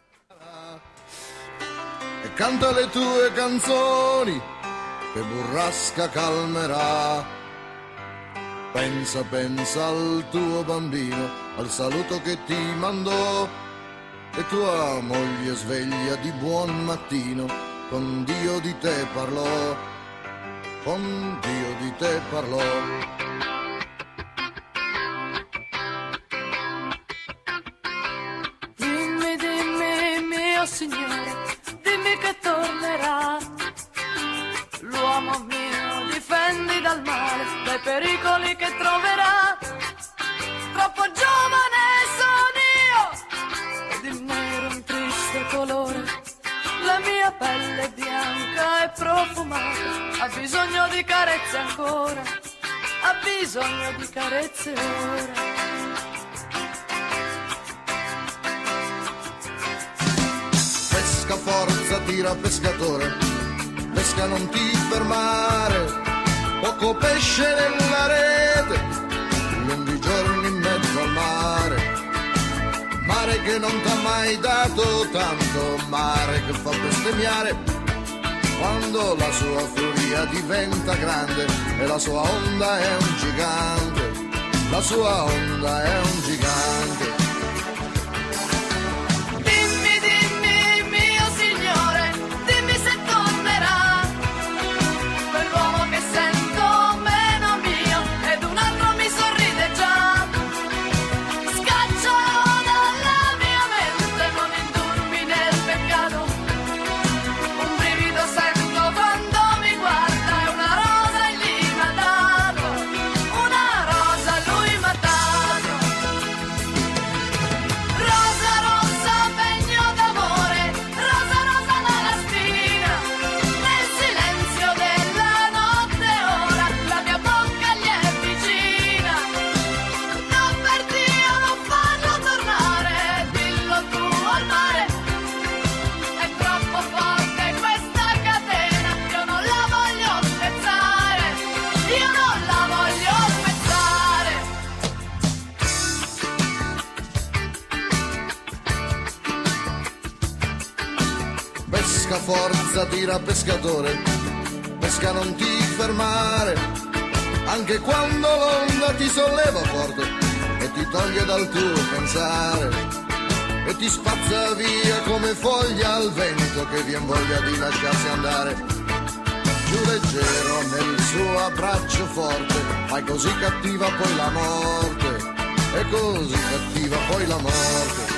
E canta le tue canzoni che burrasca calmerà. Pensa al tuo bambino, al saluto che ti mandò, e tua moglie sveglia di buon mattino, con Dio di te parlò, con Dio di te parlò. Dimmi, mio Signore, dimmi che tornerà. L'uomo mio, difendi dal male, dai pericoli che troverà. Troppo giovane sono io, ed il nero un triste colore. La mia pelle è bianca e profumata, ha bisogno di carezze ancora, ha bisogno di carezze ora. Pesca forza, tira pescatore, pesca non ti fermare, poco pesce nella rete, lunghi giorni in mezzo al mare, mare che non t'ha mai dato tanto, mare che fa bestemmiare quando la sua furia diventa grande, e la sua onda è un gigante, la sua onda è un gigante. pesca forza, tira pescatore, pesca non ti fermare, anche quando l'onda ti solleva forte e ti toglie dal tuo pensare e ti spazza via come foglia al vento che vien voglia di lasciarsi andare. Più leggero nel suo abbraccio forte, ma è così cattiva poi la morte, è così cattiva poi la morte.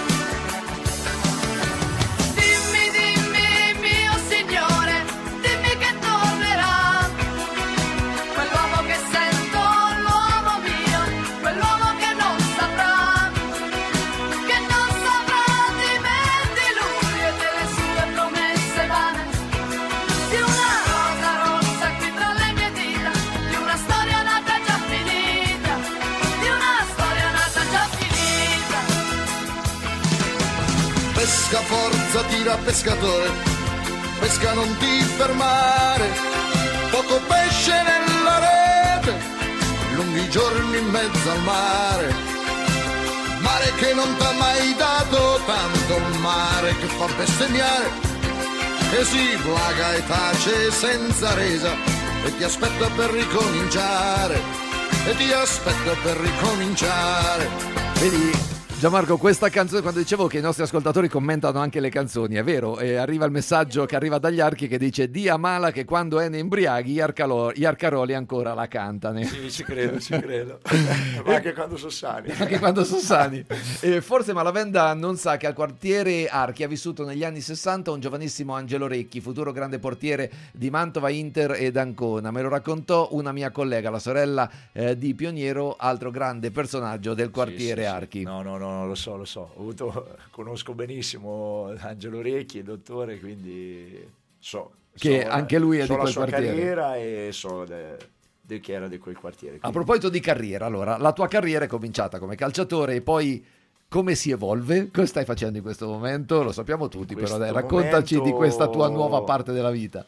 Pesca forza, tira pescatore, pesca non ti fermare, poco pesce nella rete, lunghi giorni in mezzo al mare, mare che non t'ha mai dato tanto, mare che fa bestemmiare, che si plaga e tace senza resa, e ti aspetta per ricominciare, e ti aspetta per ricominciare. Vedi Gianmarco, questa canzone, quando dicevo che i nostri ascoltatori commentano anche le canzoni, è vero, arriva il messaggio che arriva dagli Archi che dice: di Amala che quando è ne imbriaghi gli Arcaroli ancora la cantano. Sì, ci credo. Ma anche quando sono sani. Anche quando sono sani. Forse Malavenda non sa che al quartiere Archi ha vissuto negli anni 60 un giovanissimo Angelo Recchi, futuro grande portiere di Mantova, Inter ed Ancona. Me lo raccontò una mia collega, la sorella di Pioniero, altro grande personaggio del quartiere Archi. No, lo so. Conosco benissimo Angelo Recchi, il dottore, quindi che anche lui è di quel quartiere. So la sua carriera e so che era di quel quartiere. Quindi. A proposito di carriera, allora, la tua carriera è cominciata come calciatore e poi come si evolve? Cosa stai facendo in questo momento? Lo sappiamo tutti, però dai, raccontaci di questa tua nuova parte della vita.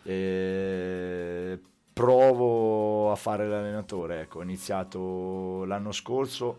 Provo a fare l'allenatore, ecco, ho iniziato l'anno scorso.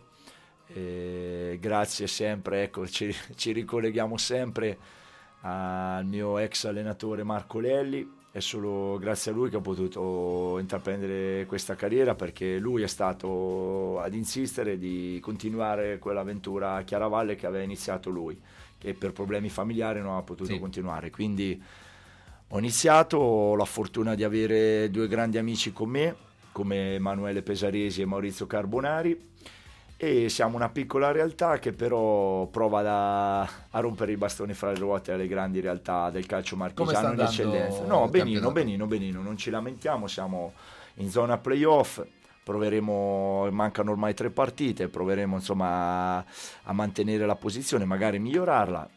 Grazie sempre, ecco, ci ricolleghiamo sempre al mio ex allenatore Marco Lelli. È solo grazie a lui che ho potuto intraprendere questa carriera, perché lui è stato ad insistere di continuare quell'avventura a Chiaravalle che aveva iniziato lui, che per problemi familiari non ha potuto continuare. Quindi ho iniziato, ho la fortuna di avere due grandi amici con me, come Emanuele Pesaresi e Maurizio Carbonari, e siamo una piccola realtà che però prova a rompere i bastoni fra le ruote alle grandi realtà del calcio marchigiano in eccellenza. No, benino, non ci lamentiamo, siamo in zona playoff, mancano ormai 3 partite, proveremo insomma a mantenere la posizione, magari migliorarla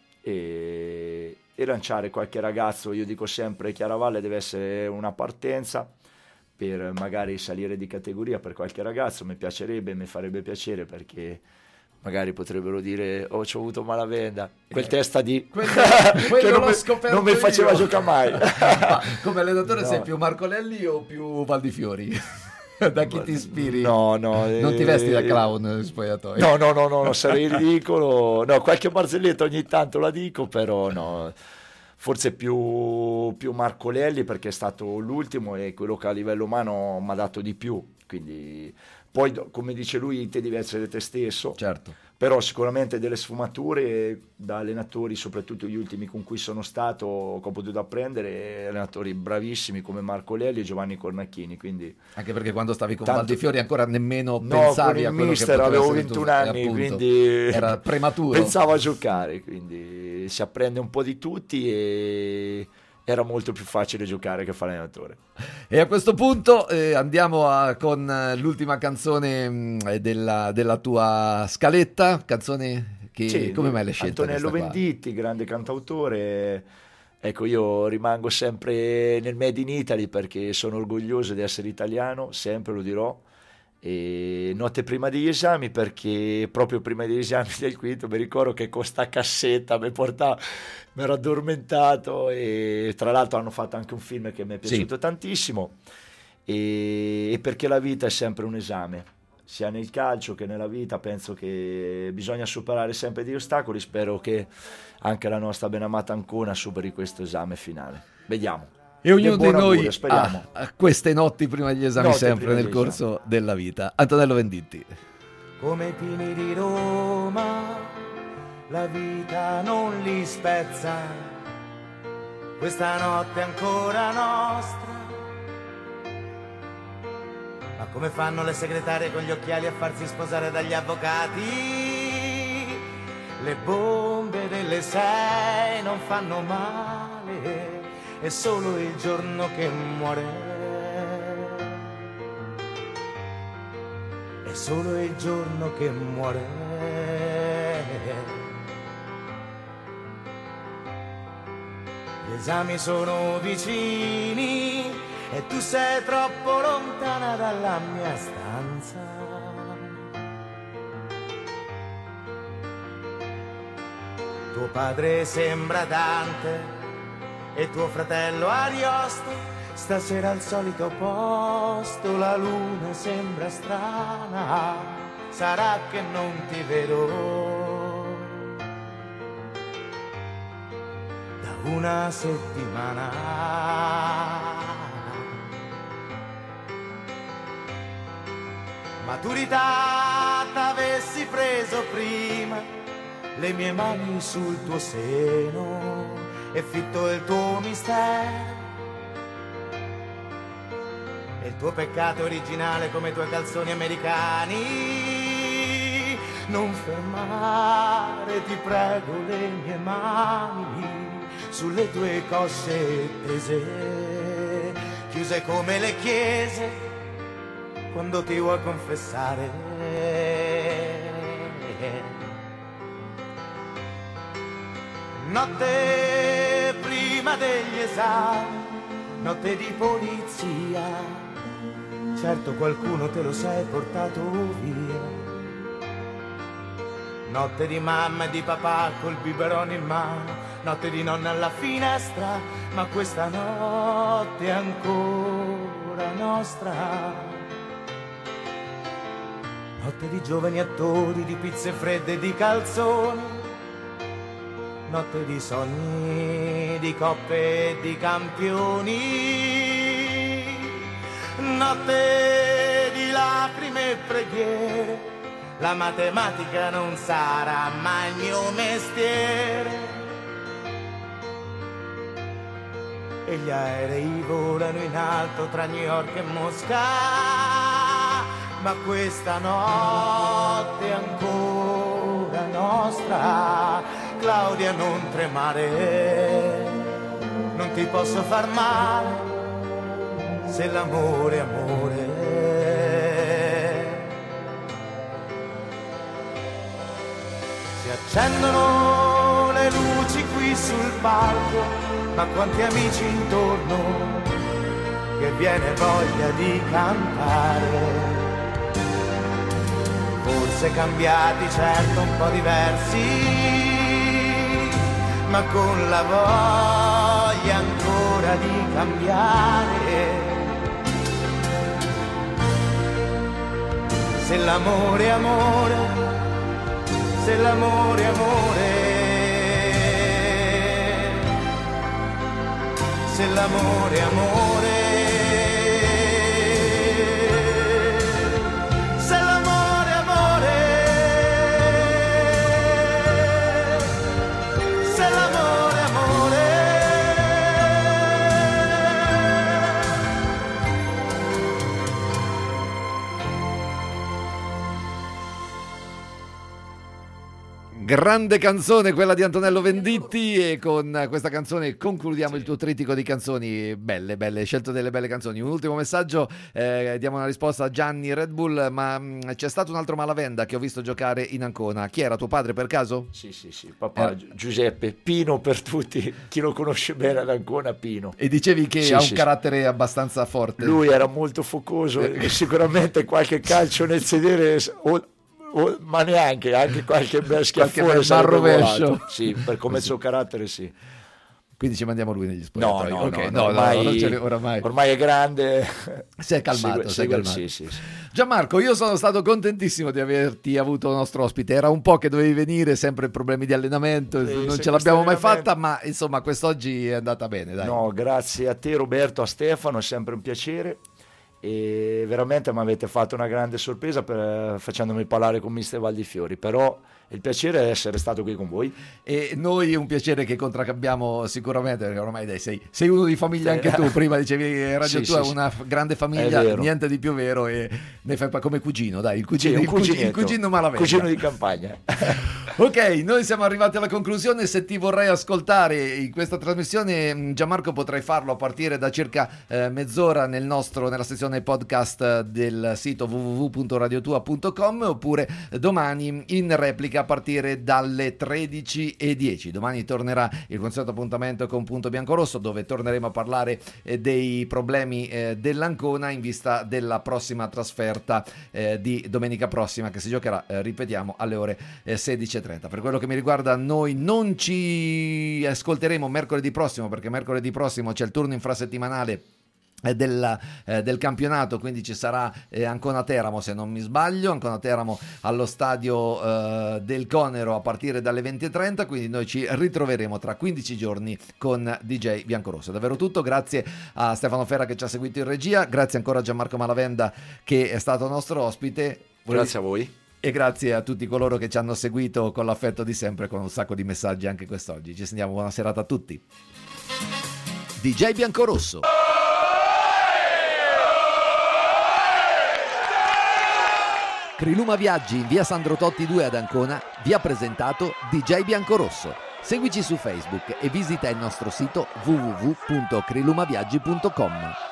e lanciare qualche ragazzo. Io dico sempre, Chiaravalle deve essere una partenza per magari salire di categoria per qualche ragazzo. Mi farebbe piacere, perché magari potrebbero dire: oh, ci ho avuto Malavenda, quel testa di che non mi faceva giocare mai. Come allenatore sei più Marco Lelli o più Valdifiori? Da chi ti ispiri? No, non ti vesti da clown in spogliatoio? No, sarei ridicolo. No, qualche barzelletta ogni tanto la dico, però no. Forse più Marco Lelli, perché è stato l'ultimo e quello che a livello umano mi ha dato di più. Quindi poi, come dice lui, te devi essere te stesso. Certo. Però sicuramente delle sfumature da allenatori, soprattutto gli ultimi con cui sono stato, che ho potuto apprendere, allenatori bravissimi come Marco Lelli e Giovanni Cornacchini. Quindi anche perché quando stavi con Valdifiori ancora nemmeno pensavi a quello mister, che avevo 21 anni, appunto, quindi era prematuro. Pensavo a giocare, quindi si apprende un po' di tutti e era molto più facile giocare che fare allenatore. E a questo punto andiamo con l'ultima canzone della tua scaletta, canzone che come mai l'hai scelta? Antonello Venditti, grande cantautore. Ecco, io rimango sempre nel Made in Italy perché sono orgoglioso di essere italiano, sempre lo dirò. E notte prima degli esami, perché proprio prima degli esami del quinto mi ricordo che con sta cassetta mi ero addormentato, e tra l'altro hanno fatto anche un film che mi è piaciuto tantissimo, e perché la vita è sempre un esame, sia nel calcio che nella vita. Penso che bisogna superare sempre degli ostacoli. Spero che anche la nostra benamata Ancona superi questo esame finale. Vediamo. E ognuno di noi ha queste notti prima degli esami, sempre nel corso della vita. Antonello Venditti. Come i pini di Roma, la vita non li spezza, questa notte è ancora nostra. Ma come fanno le segretarie con gli occhiali a farsi sposare dagli avvocati? Le bombe delle 6 non fanno male, è solo il giorno che muore. È solo il giorno che muore. Gli esami sono vicini e tu sei troppo lontana dalla mia stanza. Tuo padre sembra Dante e tuo fratello Ariosto. Stasera al solito posto, la luna sembra strana, sarà che non ti vedo da una settimana. Maturità t'avessi preso prima, le mie mani sul tuo seno e fitto il tuo mistero. E il tuo peccato originale come i tuoi calzoni americani. Non fermare, ti prego, le mie mani sulle tue cosce tese, chiuse come le chiese quando ti vuoi confessare. Notte prima degli esami, notte di polizia, certo qualcuno te lo sei portato via. Notte di mamma e di papà col biberone in mano, notte di nonna alla finestra, ma questa notte è ancora nostra. Notte di giovani attori, di pizze fredde e di calzoni, notte di sogni, di coppe e di campioni. Notte di lacrime e preghiere, la matematica non sarà mai il mio mestiere. E gli aerei volano in alto tra New York e Mosca, ma questa notte è ancora nostra. Claudia, non tremare, non ti posso far male se l'amore è amore. Si accendono le luci qui sul palco, ma quanti amici intorno, che viene voglia di cantare. Forse cambiati, certo un po' diversi, ma con la voglia ancora di cambiare. Se l'amore è amore, se l'amore è amore, se l'amore è amore, se l'amore è amore, se l'amore è amore. Grande canzone quella di Antonello Venditti, e con questa canzone concludiamo il tuo trittico di canzoni belle, hai scelto delle belle canzoni. Un ultimo messaggio, diamo una risposta a Gianni Red Bull, ma c'è stato un altro malavenda che ho visto giocare in Ancona. Chi era, tuo padre per caso? Sì, papà Giuseppe, Pino per tutti, chi lo conosce bene ad Ancona, Pino. E dicevi che ha un carattere abbastanza forte. Lui era molto focoso e sicuramente qualche calcio nel sedere ma neanche, anche qualche bel schiaffone al rovescio. Sì, per come il suo carattere, sì. Quindi ci mandiamo lui negli spogliatoi. No, Okay, ormai è grande. Si è calmato. Sì. Gianmarco, io sono stato contentissimo di averti avuto nostro ospite. Era un po' che dovevi venire, sempre problemi di allenamento, non ce l'abbiamo mai fatta, ma insomma quest'oggi è andata bene. Dai. No, grazie a te Roberto, a Stefano, è sempre un piacere. E veramente mi avete fatto una grande sorpresa facendomi parlare con mister Valdifiori, però il piacere è essere stato qui con voi e noi un piacere che contraccambiamo sicuramente, perché ormai sei uno di famiglia anche tu. Prima dicevi Radio Tua è una grande famiglia, niente di più vero, e ne fai come cugino, dai, il cugino Malavenda, cugino di campagna. Ok, noi siamo arrivati alla conclusione. Se ti vorrei ascoltare in questa trasmissione, Gianmarco, potrai farlo a partire da circa mezz'ora nella sezione podcast del sito www.radiotua.com, oppure domani in replica a partire dalle 13:10. Domani tornerà il consueto appuntamento con Punto Biancorosso, dove torneremo a parlare dei problemi dell'Ancona in vista della prossima trasferta di domenica prossima, che si giocherà, ripetiamo, alle ore 16:30. Per quello che mi riguarda, noi non ci ascolteremo mercoledì prossimo, perché mercoledì prossimo c'è il turno infrasettimanale del campionato, quindi ci sarà Ancona Teramo, se non mi sbaglio, Ancona Teramo allo stadio del Conero a partire dalle 20:30, quindi noi ci ritroveremo tra 15 giorni con DJ Biancorosso. È davvero tutto, grazie a Stefano Ferra che ci ha seguito in regia, grazie ancora a Gianmarco Malavenda che è stato nostro ospite. Grazie a voi. E grazie a tutti coloro che ci hanno seguito con l'affetto di sempre, con un sacco di messaggi anche quest'oggi. Ci sentiamo, buona serata a tutti. DJ Biancorosso. Criluma Viaggi in via Sandro Totti 2 ad Ancona vi ha presentato DJ Biancorosso. Seguici su Facebook e visita il nostro sito www.crilumaviaggi.com.